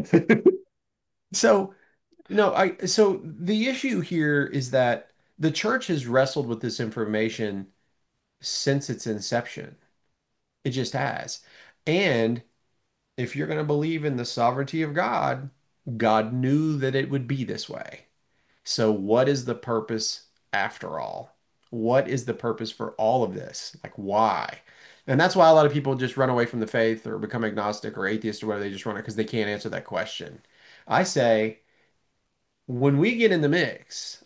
so no, so the issue here is that the church has wrestled with this information since its inception. It just has. And if you're going to believe in the sovereignty of God, God knew that it would be this way. So, what is the purpose after all? What is the purpose for all of this? Like, why? And that's why a lot of people just run away from the faith or become agnostic or atheist or whatever. They just run it because they can't answer that question. I say, when we get in the mix,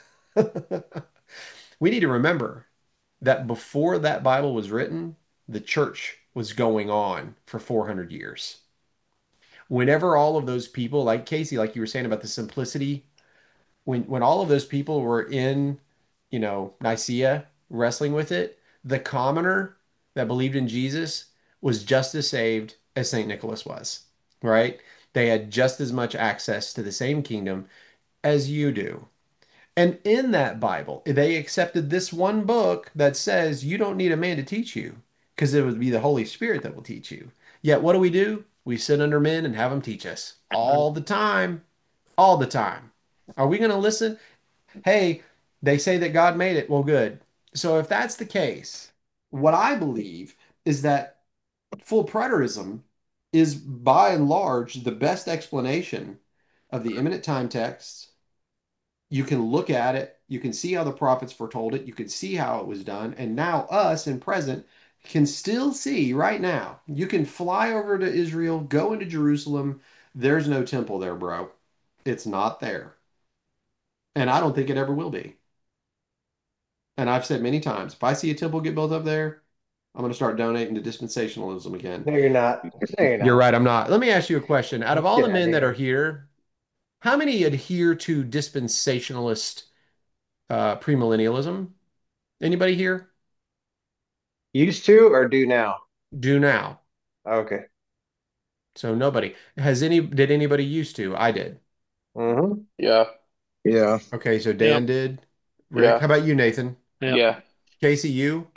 we need to remember that before that Bible was written, the church was going on for 400 years. whenever all of those people, like Casey, like you were saying about the simplicity, when all of those people were in, Nicaea wrestling with it, the commoner that believed in Jesus was just as saved as St. Nicholas was, right? They had just as much access to the same kingdom as you do. And in that Bible, they accepted this one book that says you don't need a man to teach you because it would be the Holy Spirit that will teach you. Yet, what do? We sit under men and have them teach us all the time, all the time. Are we going to listen? Hey, they say that God made it. Well, good. So, if that's the case, what I believe is that full preterism is by and large the best explanation of the imminent time texts. You can look at it, you can see how the prophets foretold it, you can see how it was done, and now us in present can still see right now. You can fly over to Israel, go into Jerusalem. There's no temple there, bro. It's not there. And I don't think it ever will be. And I've said many times, if I see a temple get built up there, I'm going to start donating to dispensationalism again. No, you're not. No, you're You're not. right, I'm not. Let me ask you a question. Out of all Get the out of men that are here. here, how many adhere to dispensationalist premillennialism? Anybody here? Used to or do now? Do now. Okay. So nobody. Did anybody used to? I did. Mm-hmm. Yeah. Yeah. Okay, so Yep. Dan did. Rick, Yeah. how about you, Nathan? Yep. Yeah. Casey, you?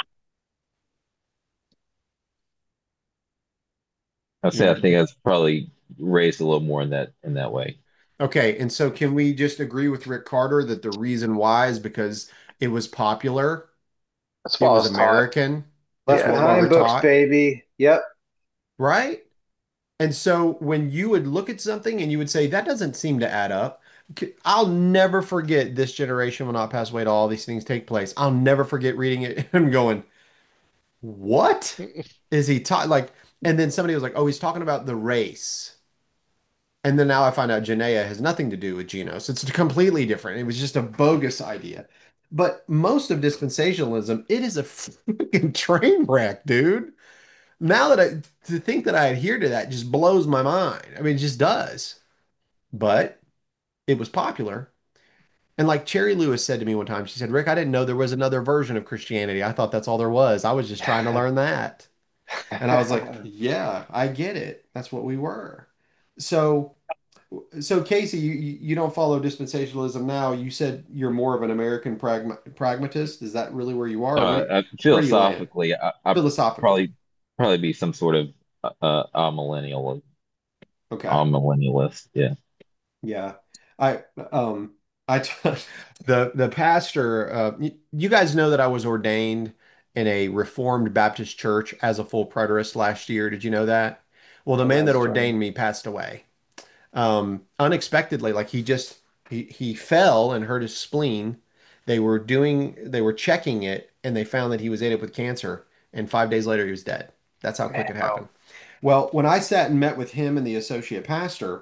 I say I You're think I was probably raised a little more in that way. okay, and so can we just agree with Rick Carter that the reason why is because it was popular, That's it what I was was taught. American, it's Left Yeah. what we behind were books, taught, baby. Yep. right? And so when you would look at something and you would say, that doesn't seem to add up, I'll never forget this generation will not pass away till all these things take place. I'll never forget reading it and going, what is he taught? Like, and then somebody was like, oh, he's talking about the race. And then now I find out Janaea has nothing to do with Genos. It's completely different. It was just a bogus idea. But most of dispensationalism, it is a freaking train wreck, dude. Now that to think that I adhere to that just blows my mind. I mean, it just does. But it was popular. And like Cherry Lewis said to me one time, she said, Rick, I didn't know there was another version of Christianity. I thought that's all there was. I was just trying to learn that. And I was like, yeah, I get it. That's what we were. So, so Casey, you don't follow dispensationalism now. You said you're more of an American pragmatist. Is that really where you are? Or where do you land Philosophically, I philosophically? probably be some sort of millennial, Okay. millennialist. Yeah. Yeah. I um I t the pastor you guys know that I was ordained in a Reformed Baptist church as a full preterist last year. Did you know that? Well, the Oh, man that that's funny. ordained me passed away. Unexpectedly, like he fell and hurt his spleen. They were checking it and they found that he was ate up with cancer and 5 days later he was dead. That's how quick Man, it happened. Well, when I sat and met with him and the associate pastor,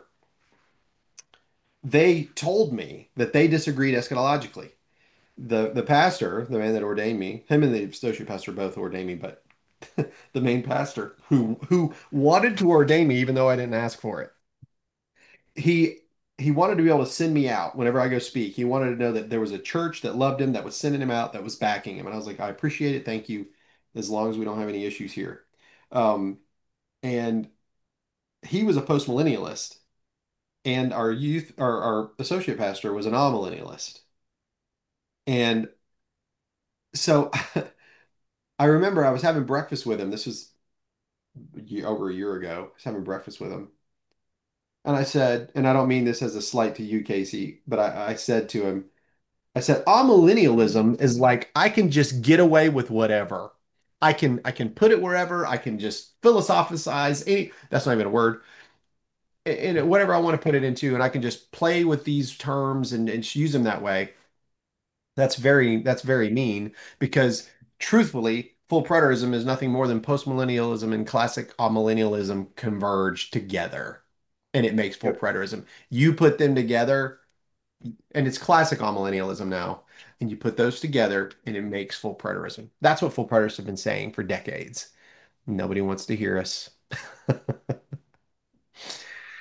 they told me that they disagreed eschatologically. The pastor, the man that ordained me, him and the associate pastor both ordained me, but the main pastor who wanted to ordain me even though I didn't ask for it, he he wanted to be able to send me out whenever I go speak. He wanted to know that there was a church that loved him, that was sending him out, that was backing him. And I was like, I appreciate it, thank you, as long as we don't have any issues here. Um, and he was a postmillennialist, and our associate pastor was an amillennialist. And so I remember I was having breakfast with him. This was over a year ago. I was having breakfast with him. And I said, and I don't mean this as a slight to you, Casey, but I said to him, I said, amillennialism is like I can just get away with whatever. I can put it wherever. I can just philosophize any, that's not even a word. And whatever I want to put it into, and I can just play with these terms and use them that way. That's very mean because truthfully, full preterism is nothing more than postmillennialism and classic amillennialism converge together, and it makes full yep. preterism. You put them together, and it's classic amillennialism now, and you put those together, and it makes full preterism. That's what full preterists have been saying for decades. Nobody wants to hear us.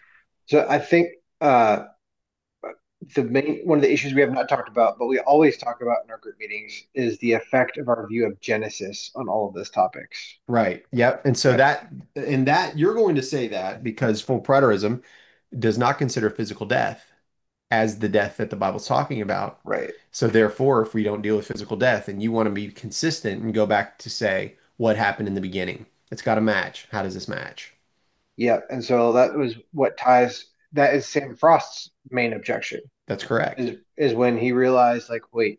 So I think uh, the main one of the issues we have not talked about, but we always talk about in our group meetings, is the effect of our view of Genesis on all of those topics. Right. Yep. And so Yeah, that you're going to say that because full preterism does not consider physical death as the death that the Bible's talking about. right. So therefore, if we don't deal with physical death and you want to be consistent and go back to say what happened in the beginning, it's got to match. How does this match? Yeah, and so that was what ties. That is Sam Frost's main objection That's correct. is when he realized like, wait,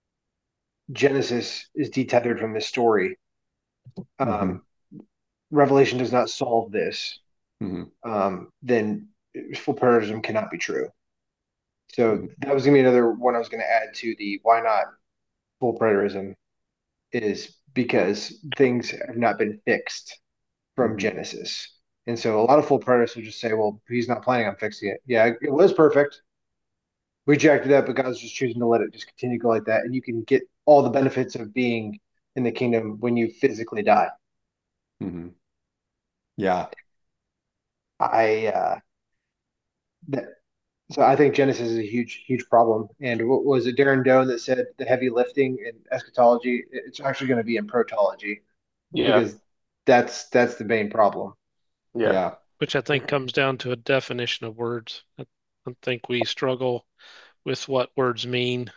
Genesis is detethered from this story. Hmm. Um, Revelation does not solve this. Hmm. Then full preterism cannot be true. So Hmm. that was gonna be another one I was gonna add to the why not full preterism is because things have not been fixed from Hmm. Genesis. And so a lot of full preterists will just say, well, he's not planning on fixing it. Yeah, it was perfect. We jacked it up, but God's just choosing to let it just continue to go like that. And you can get all the benefits of being in the kingdom when you physically die. Hmm. Yeah. I that, so I think Genesis is a huge, huge problem. And what was it, Darren Doan that said the heavy lifting in eschatology, it's actually going to be in protology Yeah, because that's the main problem. yeah. Yeah. which I think comes down to a definition of words. I think we struggle with what words mean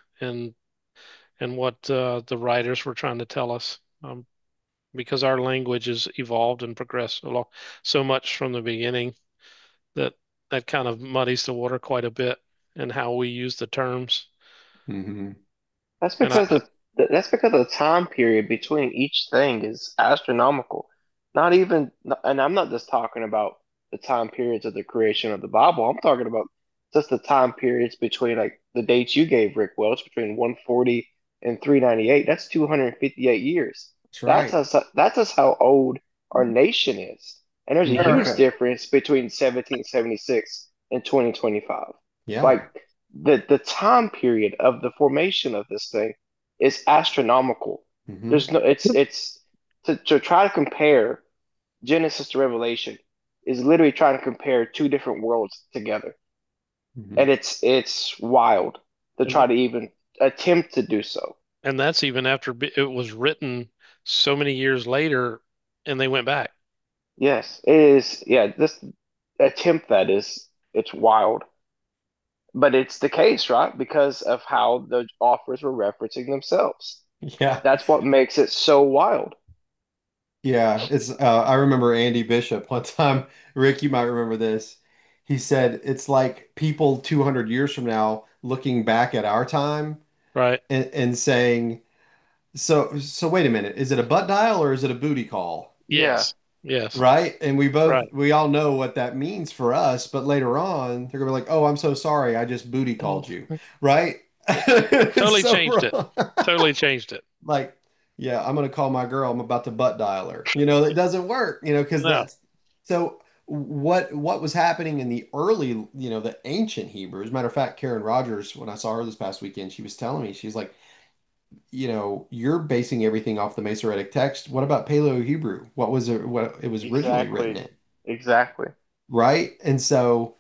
and what the writers were trying to tell us, because our language has evolved and progressed so much from the beginning that that kind of muddies the water quite a bit in how we use the terms. Hmm. That's And because that's because the time period between each thing is astronomical. Not even, and I'm not just talking about the time periods of the creation of the Bible. I'm talking about just the time periods between like the dates you gave, Rick Welch, between 140 and 398. That's 258 years. That's right. That's just how old our nation is. And there's a Hmm. huge America. difference between 1776 and 2025. Yeah. Like the time period of the formation of this thing is astronomical. Hmm. There's no it's to try to compare Genesis to Revelation is literally trying to compare two different worlds together. Hmm. And it's wild to and try to even attempt to do so. and that's even after it was written so many years later, and they went back. Yes, it is. Yeah, this attempt that is it's wild. But it's the case, right? Because of how the authors were referencing themselves. Yeah. That's what makes it so wild. Yeah, it's I remember Andy Bishop one time, Rick, you might remember this. He said it's like people 200 years from now looking back at our time Right. and saying, so wait a minute, is it a butt dial or is it a booty call? Yeah, Yes. Yes. Right? And Right. we all know what that means for us, but later on they're gonna be like, "Oh, I'm so sorry, I just booty called you." Right? It's Totally so changed it. wrong. Totally changed it. Like, yeah, I'm gonna call my girl. I'm about to butt dial her. It doesn't work, because No. that's so what was happening in the early, the ancient Hebrews. Matter of fact, Karen Rogers, when I saw her this past weekend, she was telling me, she's like, you're basing everything off the Masoretic text. What about Paleo Hebrew? What it was originally written exactly. in, Exactly. right? And so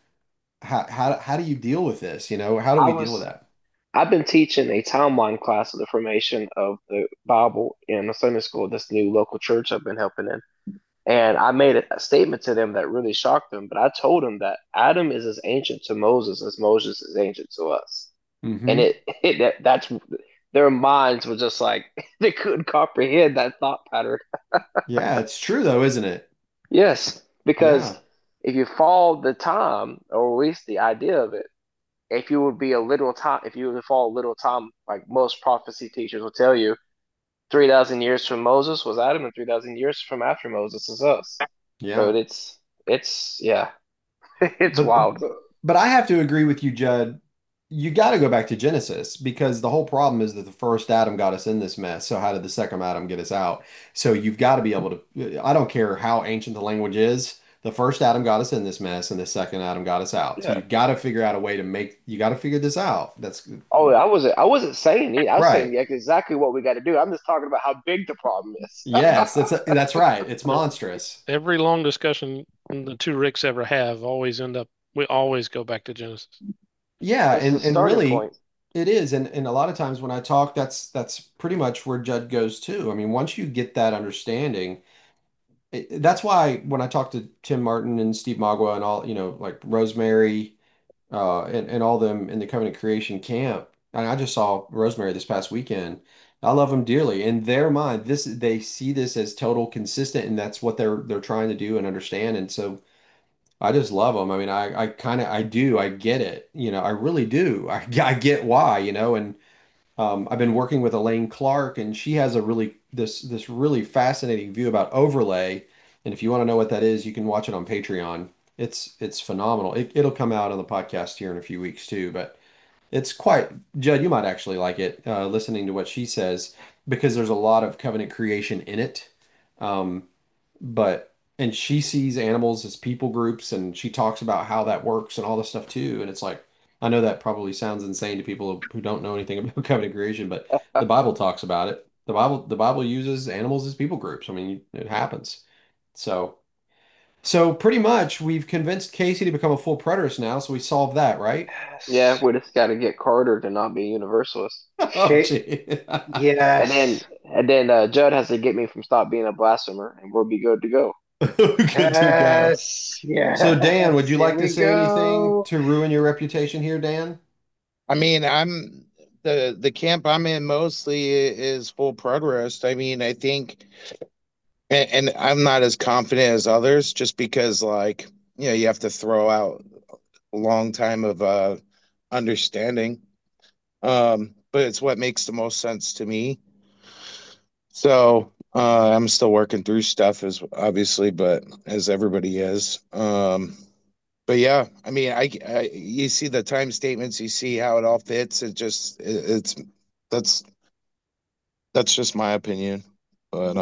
how do you deal with this? How do I we deal with was that? I've been teaching a timeline class of the formation of the Bible in a Sunday school, this new local church I've been helping in. And I made a statement to them that really shocked them. But I told them that Adam is as ancient to Moses as Moses is ancient to us. And Hmm. that's their minds were just like they couldn't comprehend that thought pattern. Yeah, it's true though, isn't it? Yes, because Yeah. if you follow the time, or at least the idea of it, if you would be a literal time, if you would follow literal time, like most prophecy teachers will tell you, 3,000 years from Moses was Adam, and 3,000 years from after Moses is us. So Yeah. it's yeah, it's But wild. but I have to agree with you, Judd. You got to go back to Genesis because the whole problem is that the first Adam got us in this mess. So how did the second Adam get us out? So you've got to be able to. I don't care how ancient the language is. The first Adam got us in this mess, and the second Adam got us out. So Yeah. you've got to figure out a way to make. You got to figure this out. That's Oh, I wasn't saying it. I was saying right. like, exactly what we got to do. I'm just talking about how big the problem is. Yes, that's right. It's Uh, monstrous. Every long discussion the two Ricks ever have always end up We always go back to Genesis. Yeah, It's the and starting really point. it is. And a lot of times when I talk, that's pretty much where Judd goes too. I mean, once you get that understanding, that's why when I talk to Tim Martin and Steve Magua and all, like Rosemary, and all them in the Covenant Creation camp. And I just saw Rosemary this past weekend. I love them dearly. In their mind, they see this as total consistent, and that's what they're trying to do and understand. And so I just love them. I mean, I kind of I do I get it. I really do. I get why. And I've been working with Elaine Clark, and she has a really this really fascinating view about overlay. And if you want to know what that is, you can watch it on Patreon. It's phenomenal. It'll come out on the podcast here in a few weeks too. But it's quite, Judd, you might actually like it, listening to what she says, because there's a lot of covenant creation in it. Um, and she sees animals as people groups, and she talks about how that works and all this stuff too. And it's like, I know that probably sounds insane to people who don't know anything about covenant creation, but the Bible talks about it. The Bible uses animals as people groups. I mean, it happens. So, so pretty much we've convinced Casey to become a full preterist now, so we solved that, right? Yeah, Yes. we just got to get Carter to not be a universalist, Oh, Okay. gee. and then Yes. Judd has to get me from stop being a blasphemer, and we'll be good to go. Good to go. Yes. So, Dan, would Yes. you Here like to we say anything go. to ruin your reputation here, Dan? I mean, I'm the camp I'm in mostly is full preterist. I mean, I think, and I'm not as confident as others just because, like, you have to throw out a long time of understanding. But it's what makes the most sense to me. So I'm still working through stuff as obviously, but as everybody is. But yeah, I mean, you see the time statements, you see how it all fits. It's that's that's just my opinion. But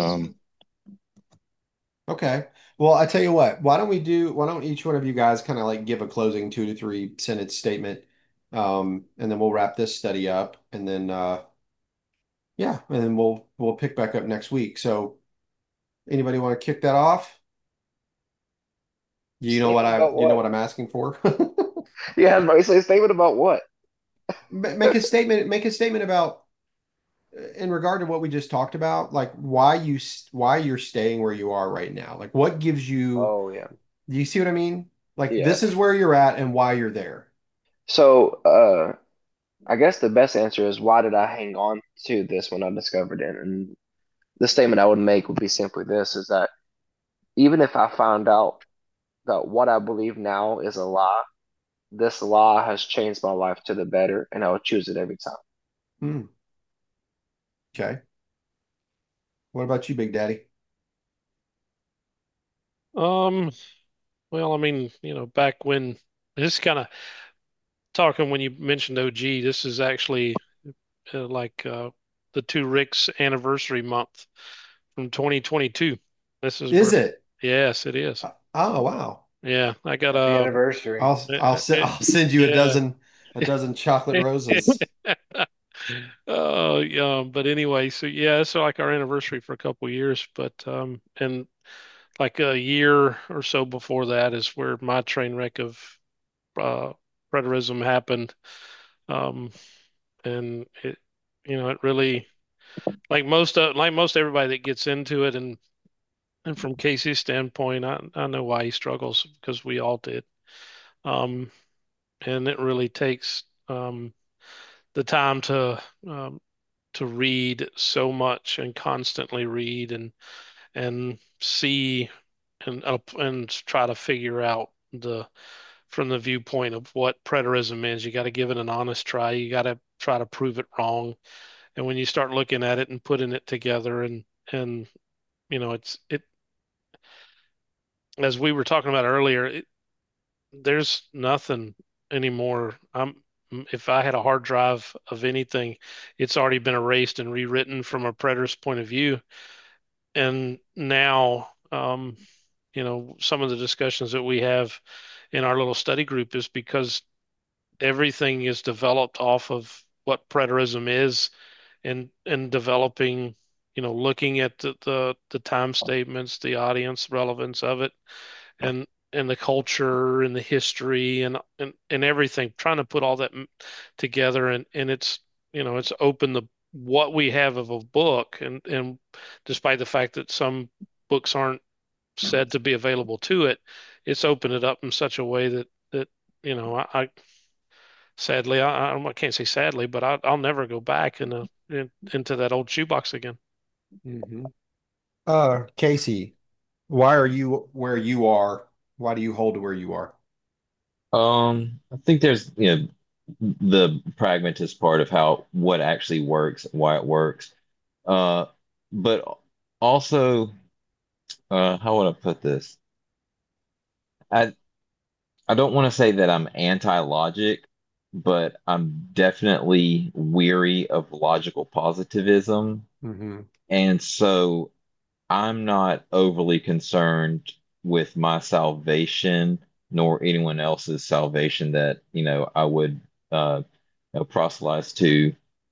Okay. Well, I tell you what, why don't each one of you guys kind of like give a closing 2 to 3 sentence statement, and then we'll wrap this study up, and then yeah, and then we'll pick back up next week. So, anybody want to kick that off? Statement about You know what? what I'm asking for? Yeah, I was about to say a statement about what? Make a statement about, in regard to what we just talked about, like why you're staying where you are right now. Like what gives you, Oh yeah, do you see what I mean? Like yeah. this is where you're at and why you're there. So, I guess the best answer is why did I hang on to this when I discovered it? And the statement I would make would be simply this: is that even if I found out that what I believe now is a lie, this lie has changed my life to the better, and I would choose it every time. Hmm. Okay. What about you, Big Daddy? Um, well, I mean, back when this kind of talking when you mentioned OG, this is actually like the two Ricks anniversary month from 2022. This is Is where, it? yes, it is. Oh, wow. Yeah, I got Happy anniversary. I'll send you yeah. a dozen chocolate roses. Oh, yeah. But anyway, so yeah, it's like our anniversary for a couple years, but and like a year or so before that is where my train wreck of uh preterism happened. Um, and it really, like most everybody that gets into it, and from Casey's standpoint, I know why he struggles because we all did. Um, and it really takes the time to read so much and constantly read and see and try to figure out the from the viewpoint of what preterism is. You got to give it an honest try. You got to try to prove it wrong. And when you start looking at it and putting it together, and it, as we were talking about earlier, there's nothing anymore. If I had a hard drive of anything, it's already been erased and rewritten from a preterist point of view. And now, some of the discussions that we have in our little study group is because everything is developed off of what preterism is, and developing, looking at the time statements, the audience relevance of it, and and the culture and the history and everything, trying to put all that together, and it's opened the what we have of a book, and despite the fact that some books aren't said to be available to it, it's opened it up in such a way that I sadly, I can't say sadly, but I'll never go back into that old shoebox again. Hmm. Casey, why are you where you are? Why do you hold to where you are? I think there's, the pragmatist part of how what actually works, why it works. Uh, but also, how would I put this? I I don't want to say that I'm anti-logic, but I'm definitely weary of logical positivism. Hmm. And so I'm not overly concerned with my salvation nor anyone else's salvation that, I would proselytize to.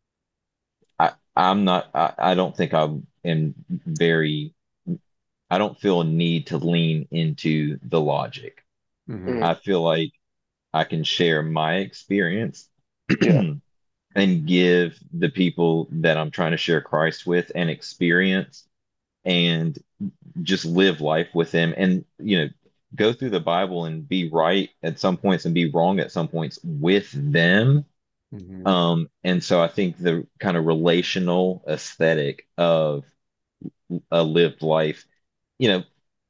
I'm not, I don't think am very, I don't feel a need to lean into the logic. Hmm. Mm, I feel like I can share my experience yeah. and give the people that I'm trying to share Christ with an experience and just live life with them and, go through the Bible and be right at some points and be wrong at some points with them. Hmm. And so I think the kind of relational aesthetic of a lived life, you know,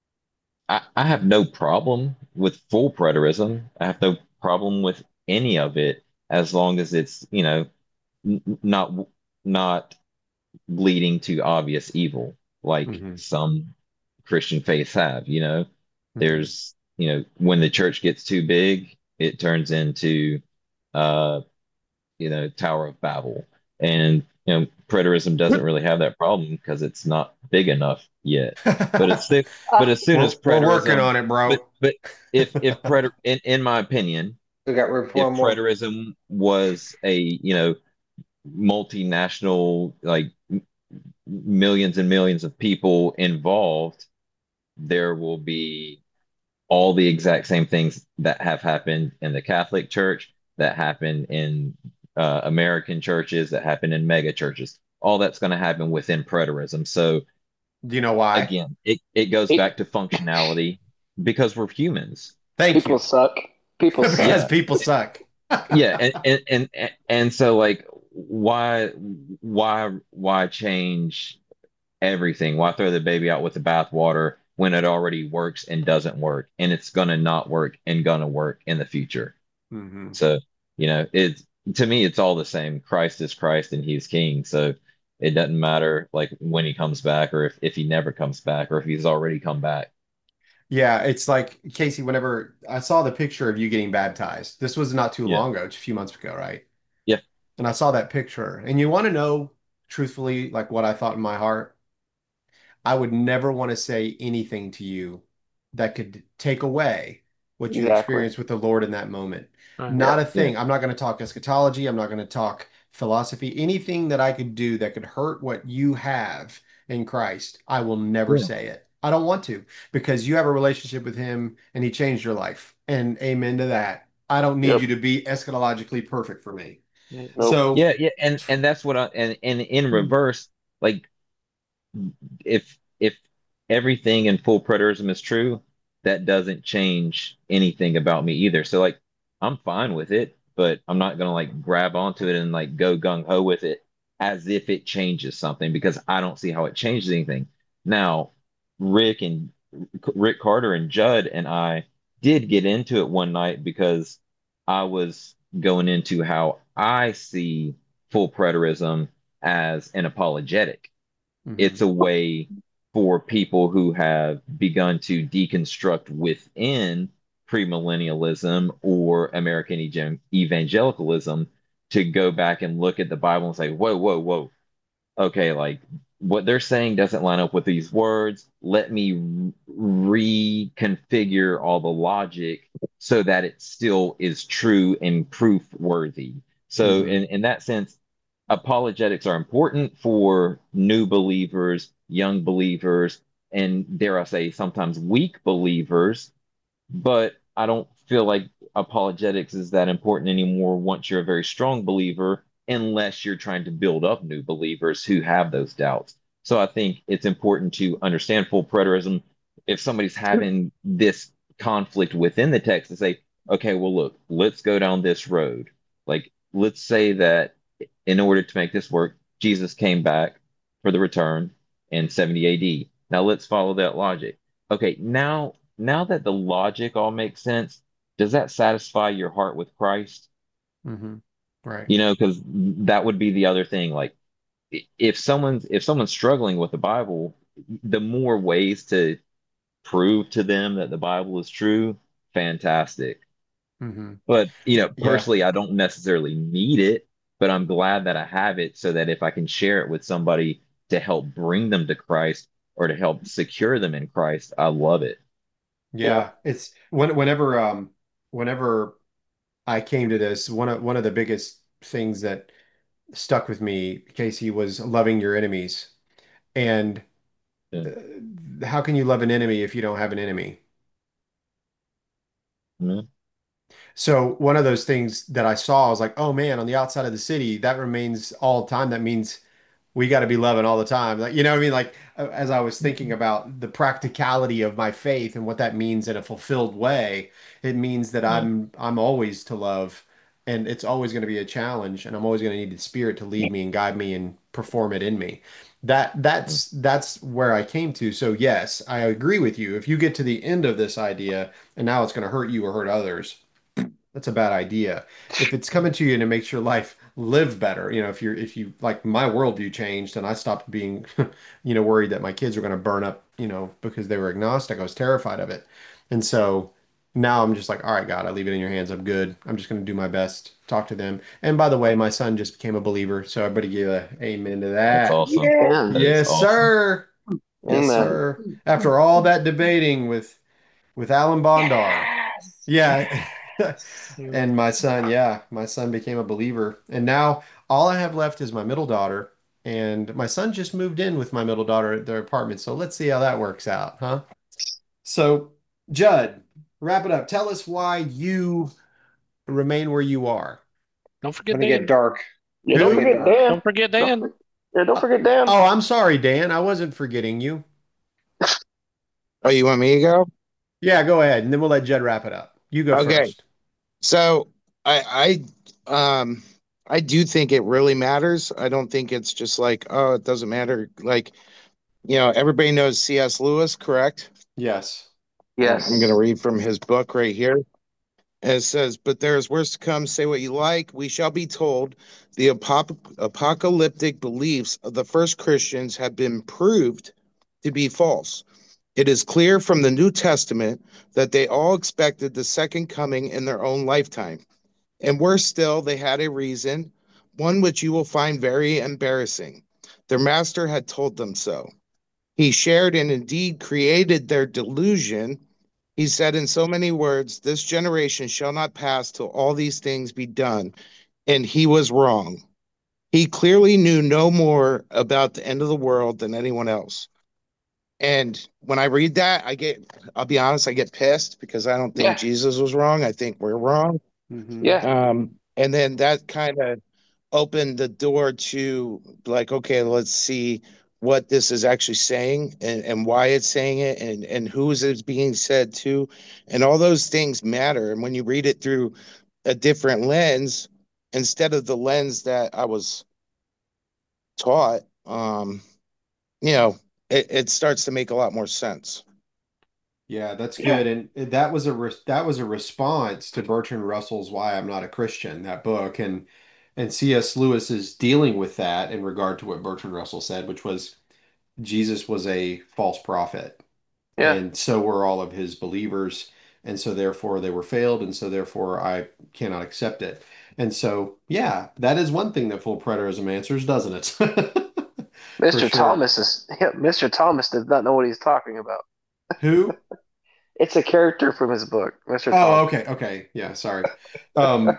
I have no problem with full preterism. I have no problem with any of it as long as it's, not not leading to obvious evil, like Hmm. some Christian faiths have, Hmm. There's, when the church gets too big, it turns into uh, Tower of Babel. And, preterism doesn't really have that problem because it's not big enough yet. But it's still, but as soon as We're working preterism, on it, but bro. but if in my opinion, We got room for if one more. preterism was a, multinational, like millions and millions of people involved, there will be all the exact same things that have happened in the Catholic Church, that happen in American churches, that happen in mega churches. All that's going to happen within preterism. So Do you know why? again, it goes Pe- back to functionality because we're humans. Thank People you. suck. People suck. Because Yeah, people suck. yeah, and so like why change everything? Why throw the baby out with the bathwater when it already works and doesn't work, and it's gonna not work and gonna work in the future? Hmm. So, it's to me, it's all the same. Christ is Christ and he's king. So it doesn't matter like when he comes back or if he never comes back or if he's already come back. Yeah, it's like Casey, whenever I saw the picture of you getting baptized, this was not too Yeah. long ago, just a few months ago, right? Yeah. And I saw that picture, and you want to know truthfully, like what I thought in my heart? I would never want to say anything to you that could take away what you Exactly. experienced with the Lord in that moment. Right. Not Yeah. a Yeah. thing. I'm not going to talk eschatology. I'm not going to talk philosophy. Anything that I could do that could hurt what you have in Christ, I will never Yeah. say it. I don't want to because you have a relationship with Him and He changed your life. And amen to that. I don't need Yep. you to be eschatologically perfect for me. Nope. So, Yeah. Yeah. And that's what and in reverse, like if everything in full preterism is true, that doesn't change anything about me either. So like I'm fine with it, but I'm not gonna like grab onto it and like go gung ho with it as if it changes something because I don't see how it changes anything. Now, Rick Carter and Judd and I did get into it one night because I was going into how I see full preterism as an apologetic. It's mhm, a way for people who have begun to deconstruct within premillennialism or American evangelicalism to go back and look at the Bible and say, whoa, whoa, whoa. Okay, like what they're saying doesn't line up with these words. Let me reconfigure all the logic so that it still is true and proof worthy. So, mhm, in that sense, apologetics are important for new believers, young believers, and dare I say, sometimes weak believers but I don't feel like apologetics is that important anymore once you're a very strong believer, unless you're trying to build up new believers who have those doubts. So I think it's important to understand full preterism. If somebody's having this conflict within the text, to say, okay, well, look, let's go down this road. Like, let's say that in order to make this work, Jesus came back for the return in 70 AD. Now let's follow that logic. Okay, now that the logic all makes sense, does that satisfy your heart with Christ? Hmm. Right. You know, because that would be the other thing. Like if someone's struggling with the Bible, the more ways to prove to them that the Bible is true, fantastic. Hmm. But Yeah. personally, I don't necessarily need it, but I'm glad that I have it so that if I can share it with somebody to help bring them to Christ or to help secure them in Christ, I love it. Yeah. Yeah. It's whenever I came to this, one of the biggest things that stuck with me, Casey, was loving your enemies. And Yeah. how can you love an enemy if you don't have an enemy? Mhm. So one of those things that I saw, I was like, oh man, on the outside of the city, that remains all the time. That means we got to be loving all the time. Like, you know what I mean? Like as I was thinking about the practicality of my faith and what that means in a fulfilled way, it means that Yeah. I'm always to love, and it's always going to be a challenge, and I'm always going to need the Spirit to lead me and guide me and perform it in me. That Yeah. that's where I came to. So yes, I agree with you. If you get to the end of this idea and now it's going to hurt you or hurt others, that's a bad idea. If it's coming to you to make your life live better, if you like my worldview changed and I stopped being, worried that my kids were going to burn up, because they were agnostic. I was terrified of it. And so now I'm just like, all right, God, I leave it in your hands. I'm good. I'm just going to do my best, talk to them. And by the way, my son just became a believer. So everybody give a amen to That's that. awesome. Yeah. And That is Yes, awesome. sir. Yes, amen. sir. After all that debating with Alan Bondar. Yes. Yeah. Mm. And my son became a believer. And now all I have left is my middle daughter. And my son just moved in with my middle daughter at their apartment. So let's see how that works out, huh? So, Judd, wrap it up. Tell us why you remain where you are. Don't It's forget gonna get Dan. dark. Yeah, It's don't gonna Who? get forget dark. Dan. Don't forget Don't Dan. for, yeah, don't Uh, forget Dan. oh, I'm sorry, Dan. I wasn't forgetting you. Oh, you want me to go? Yeah, go ahead. And then we'll let Judd wrap it up. You go Okay. first. So I do think it really matters. I don't think it's just like, oh, it doesn't matter. Like, everybody knows C.S. Lewis, correct? Yes. I'm going to Yes. read from his book right here. And it says, but there is worse to come. Say what you like. We shall be told the apocalyptic beliefs of the first Christians have been proved to be false. It is clear from the New Testament that they all expected the second coming in their own lifetime. And worse still, they had a reason, one which you will find very embarrassing. Their master had told them so. He shared and indeed created their delusion. He said in so many words, this generation shall not pass till all these things be done. And he was wrong. He clearly knew no more about the end of the world than anyone else. And when I read that, I'll be honest, I get pissed because I don't think Yeah. Jesus was wrong. I think we're wrong. Hmm. Yeah. And then that kind of opened the door to like, okay, let's see what this is actually saying and why it's saying it and who is it being said to. And all those things matter. And when you read it through a different lens, instead of the lens that I was taught, you know, it starts to make a lot more sense. Yeah, that's Yeah. good. And that was a response to Bertrand Russell's Why I'm Not a Christian, that book. And C.S. Lewis is dealing with that in regard to what Bertrand Russell said, which was Jesus was a false prophet, Yeah. and so were all of his believers, and so therefore they were failed, and so therefore I cannot accept it. And so, yeah, that is one thing that full preterism answers, doesn't it? For Mr. sure. Thomas is yeah, Mr. Thomas does not know what he's talking about. Who? It's a character from his book, Mr. Oh, Thomas. okay, okay. Yeah, sorry. Um,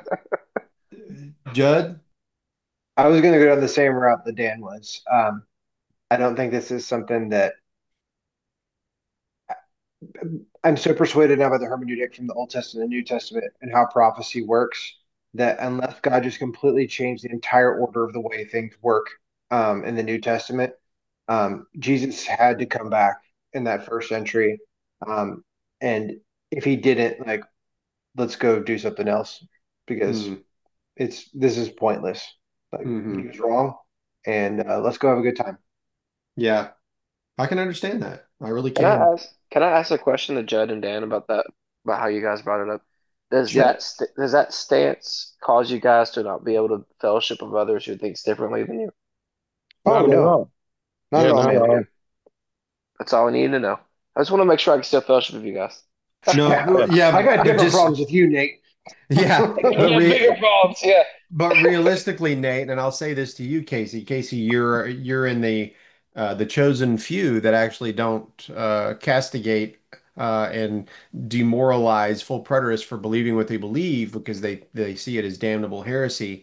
Judd? I was gonna go down the same route that Dan was. I don't think this is something that I'm so persuaded now by the hermeneutic from the Old Testament and New Testament and how prophecy works that unless God just completely changed the entire order of the way things work in the New Testament, Jesus had to come back in that first century. Um, and if he didn't, like, let's go do something else because Mm, this is pointless. Like, he hmm was wrong, and let's go have a good time. Yeah, I can understand that. I really Can I can. ask a question to Judd and Dan about that, about how you guys brought it up? Sure. Does that stance cause you guys to not be able to fellowship with others who thinks differently than you? Oh Not at no, all. not at Yeah, all, not at man. Okay, all. good. That's all I need to know. I just want to make sure I can still fellowship with you guys. No, Yeah. yeah, I got but different just problems with you, Nate. yeah, but Yeah, bigger problems. Yeah. realistically, Nate, and I'll say this to you, Casey. Casey, you're in the chosen few that actually don't castigate and demoralize full preterists for believing what they believe because they see it as damnable heresy.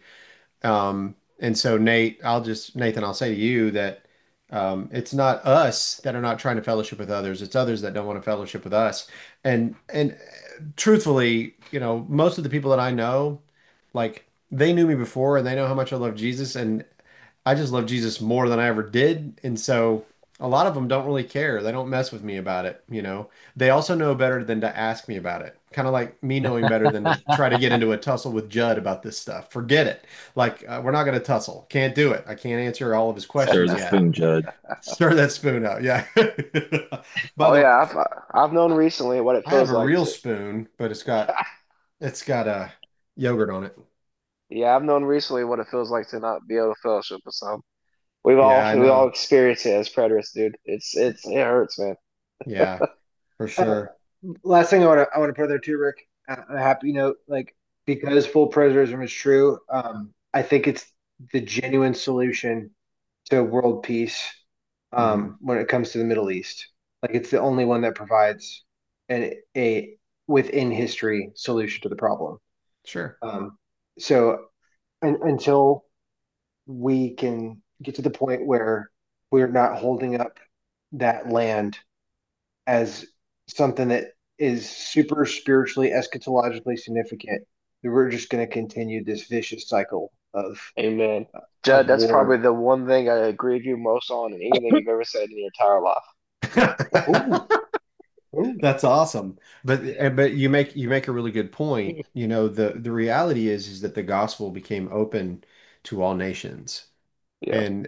And so Nathan, I'll say to you that it's not us that are not trying to fellowship with others. It's others that don't want to fellowship with us. And truthfully, most of the people that I know, like they knew me before and they know how much I love Jesus, and I just love Jesus more than I ever did. And so a lot of them don't really care. They don't mess with me about it. They also know better than to ask me about it. Kind of like me knowing better than to try to get into a tussle with Judd about this stuff. Forget it. Like, we're not going to tussle. Can't do it. I can't answer all of his Stir questions the yet. spoon, Judd. Stir that spoon out. Yeah. By Oh the way, yeah, I've known recently what it I have feels a like real to. spoon, but it's got yogurt on it. Yeah, I've known recently what it feels like to not be able to fellowship with some. Yeah, I We all know. experience it as preterists, dude. It hurts, man. Yeah, for Uh, sure. last thing I want to put there too, Rick. On a happy note, like because full preterism is true, I think it's the genuine solution to world peace Hmm when it comes to the Middle East. Like it's the only one that provides a within history solution to the problem. Sure. So until we can get to the point where we're not holding up that land as something that is super spiritually, eschatologically significant, we're just going to continue this vicious cycle Amen. of Judd, that's probably war. the one thing I agree with you most on in anything you've ever said in your entire life. Ooh, ooh. That's awesome. But you make a really good point. The reality is that the gospel became open to all nations. Yeah. And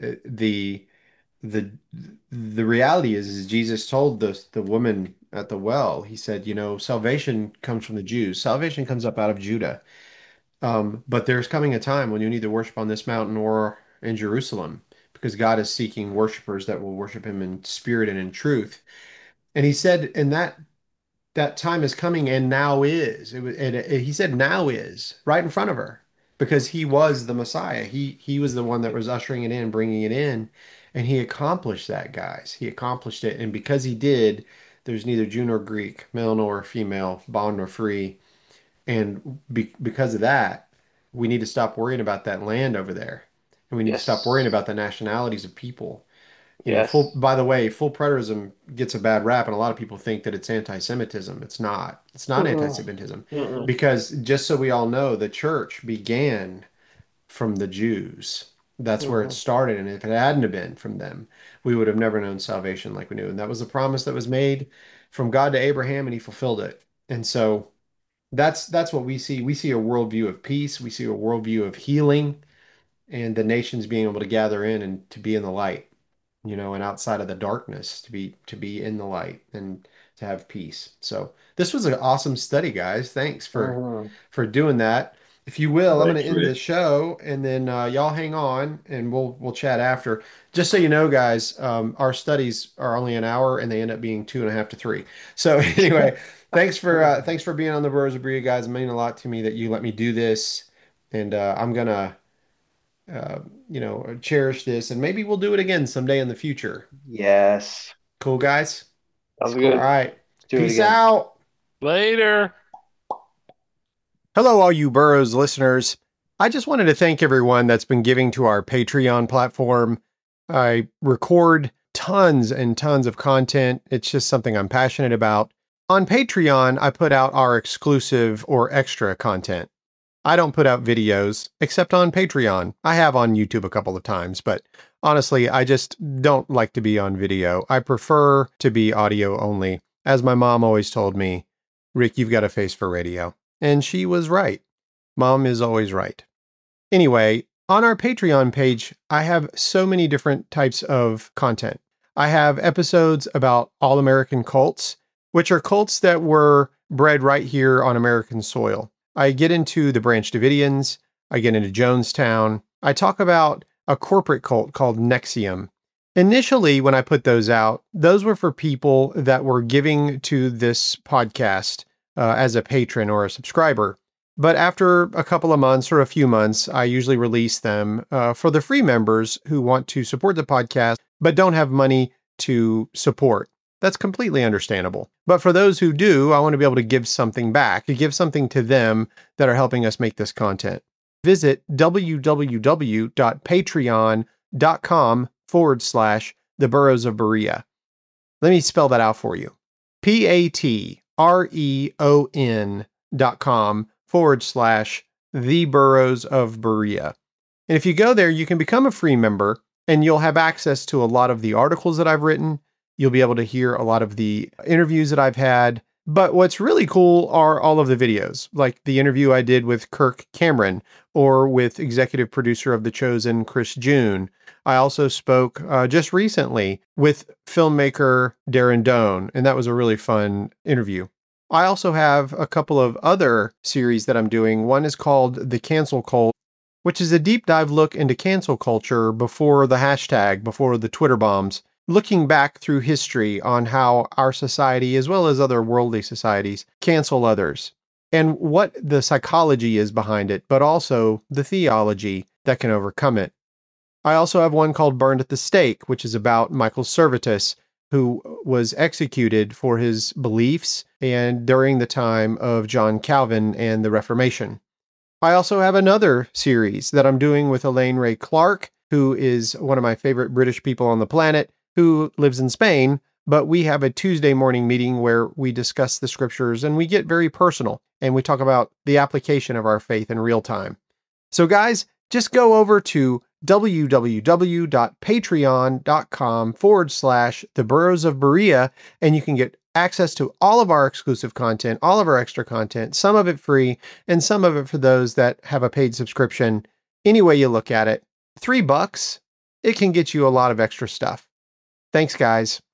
the the reality is Jesus told the woman at the well, he said, salvation comes from the Jews. Salvation comes up out of Judah. But there's coming a time when you need to worship on this mountain or in Jerusalem because God is seeking worshipers that will worship him in spirit and in truth. And he said, and that time is coming and now is. He said now is right in front of her because he was the Messiah. He was the one that was ushering it in, bringing it in, and he accomplished that, guys. He accomplished it, and because he did, there's neither Jew nor Greek, male nor female, bond nor free, and because of that, we need to stop worrying about that land over there, and we need to stop worrying Yes. about the nationalities of people. Yes. By the way, full preterism gets a bad rap, and a lot of people think that it's anti-Semitism. It's not. It's not Mm-mm, anti-Semitism mm-mm, because just so we all know, the church began from the Jews. That's where it mm-mm. started, and if it hadn't have been from them, we would have never known salvation like we knew. And that was a promise that was made from God to Abraham, and he fulfilled it. And so that's what we see. We see a worldview of peace. We see a worldview of healing, and the nations being able to gather in and to be in the light, and outside of the darkness to be in the light and to have peace. So this was an awesome study, guys. Thanks Mhm. for doing that. If you will, I'm going to Thanks, end the Rick. show and then y'all hang on and we'll chat after. Just so you know, guys, our studies are only an hour and they end up being 2.5 to 3. So anyway, thanks for being on the Brewers of Bria, guys. It means a lot to me that you let me do this, and I'm gonna cherish this, and maybe we'll do it again someday in the future. Yes. Cool, guys. Sounds All good. right. Do it Peace again. out. Later. Hello, all you Burrows listeners. I just wanted to thank everyone that's been giving to our Patreon platform. I record tons and tons of content. It's just something I'm passionate about. On Patreon, I put out our exclusive or extra content. I don't put out videos except on Patreon. I have on YouTube a couple of times, but honestly, I just don't like to be on video. I prefer to be audio only. As my mom always told me, Rick, you've got a face for radio. And she was right. Mom is always right. Anyway, on our Patreon page, I have so many different types of content. I have episodes about all-American cults, which are cults that were bred right here on American soil. I get into the Branch Davidians, I get into Jonestown. I talk about a corporate cult called NXIVM. Initially, when I put those out, those were for people that were giving to this podcast as a patron or a subscriber. But after a couple of months or a few months, I usually release them for the free members who want to support the podcast but don't have money to support. That's completely understandable. But for those who do, I want to be able to give something back, to give something to them that are helping us make this content. Visit www.patreon.com/The Burros of Berea. Let me spell that out for you. patreon.com/The Burros of Berea. And if you go there, you can become a free member and you'll have access to a lot of the articles that I've written. You'll be able to hear a lot of the interviews that I've had. But what's really cool are all of the videos, like the interview I did with Kirk Cameron or with executive producer of The Chosen, Chris June. I also spoke just recently with filmmaker Darren Doan, and that was a really fun interview. I also have a couple of other series that I'm doing. One is called The Cancel Cult, which is a deep dive look into cancel culture before the hashtag, before the Twitter bombs, looking back through history on how our society, as well as other worldly societies, cancel others, and what the psychology is behind it, but also the theology that can overcome it. I also have one called Burned at the Stake, which is about Michael Servetus, who was executed for his beliefs and during the time of John Calvin and the Reformation. I also have another series that I'm doing with Elaine Ray Clark, who is one of my favorite British people on the planet, who lives in Spain, but we have a Tuesday morning meeting where we discuss the scriptures and we get very personal and we talk about the application of our faith in real time. So guys, just go over to www.patreon.com/The Burros of Berea and you can get access to all of our exclusive content, all of our extra content, some of it free and some of it for those that have a paid subscription. Any way you look at it, $3, it can get you a lot of extra stuff. Thanks, guys.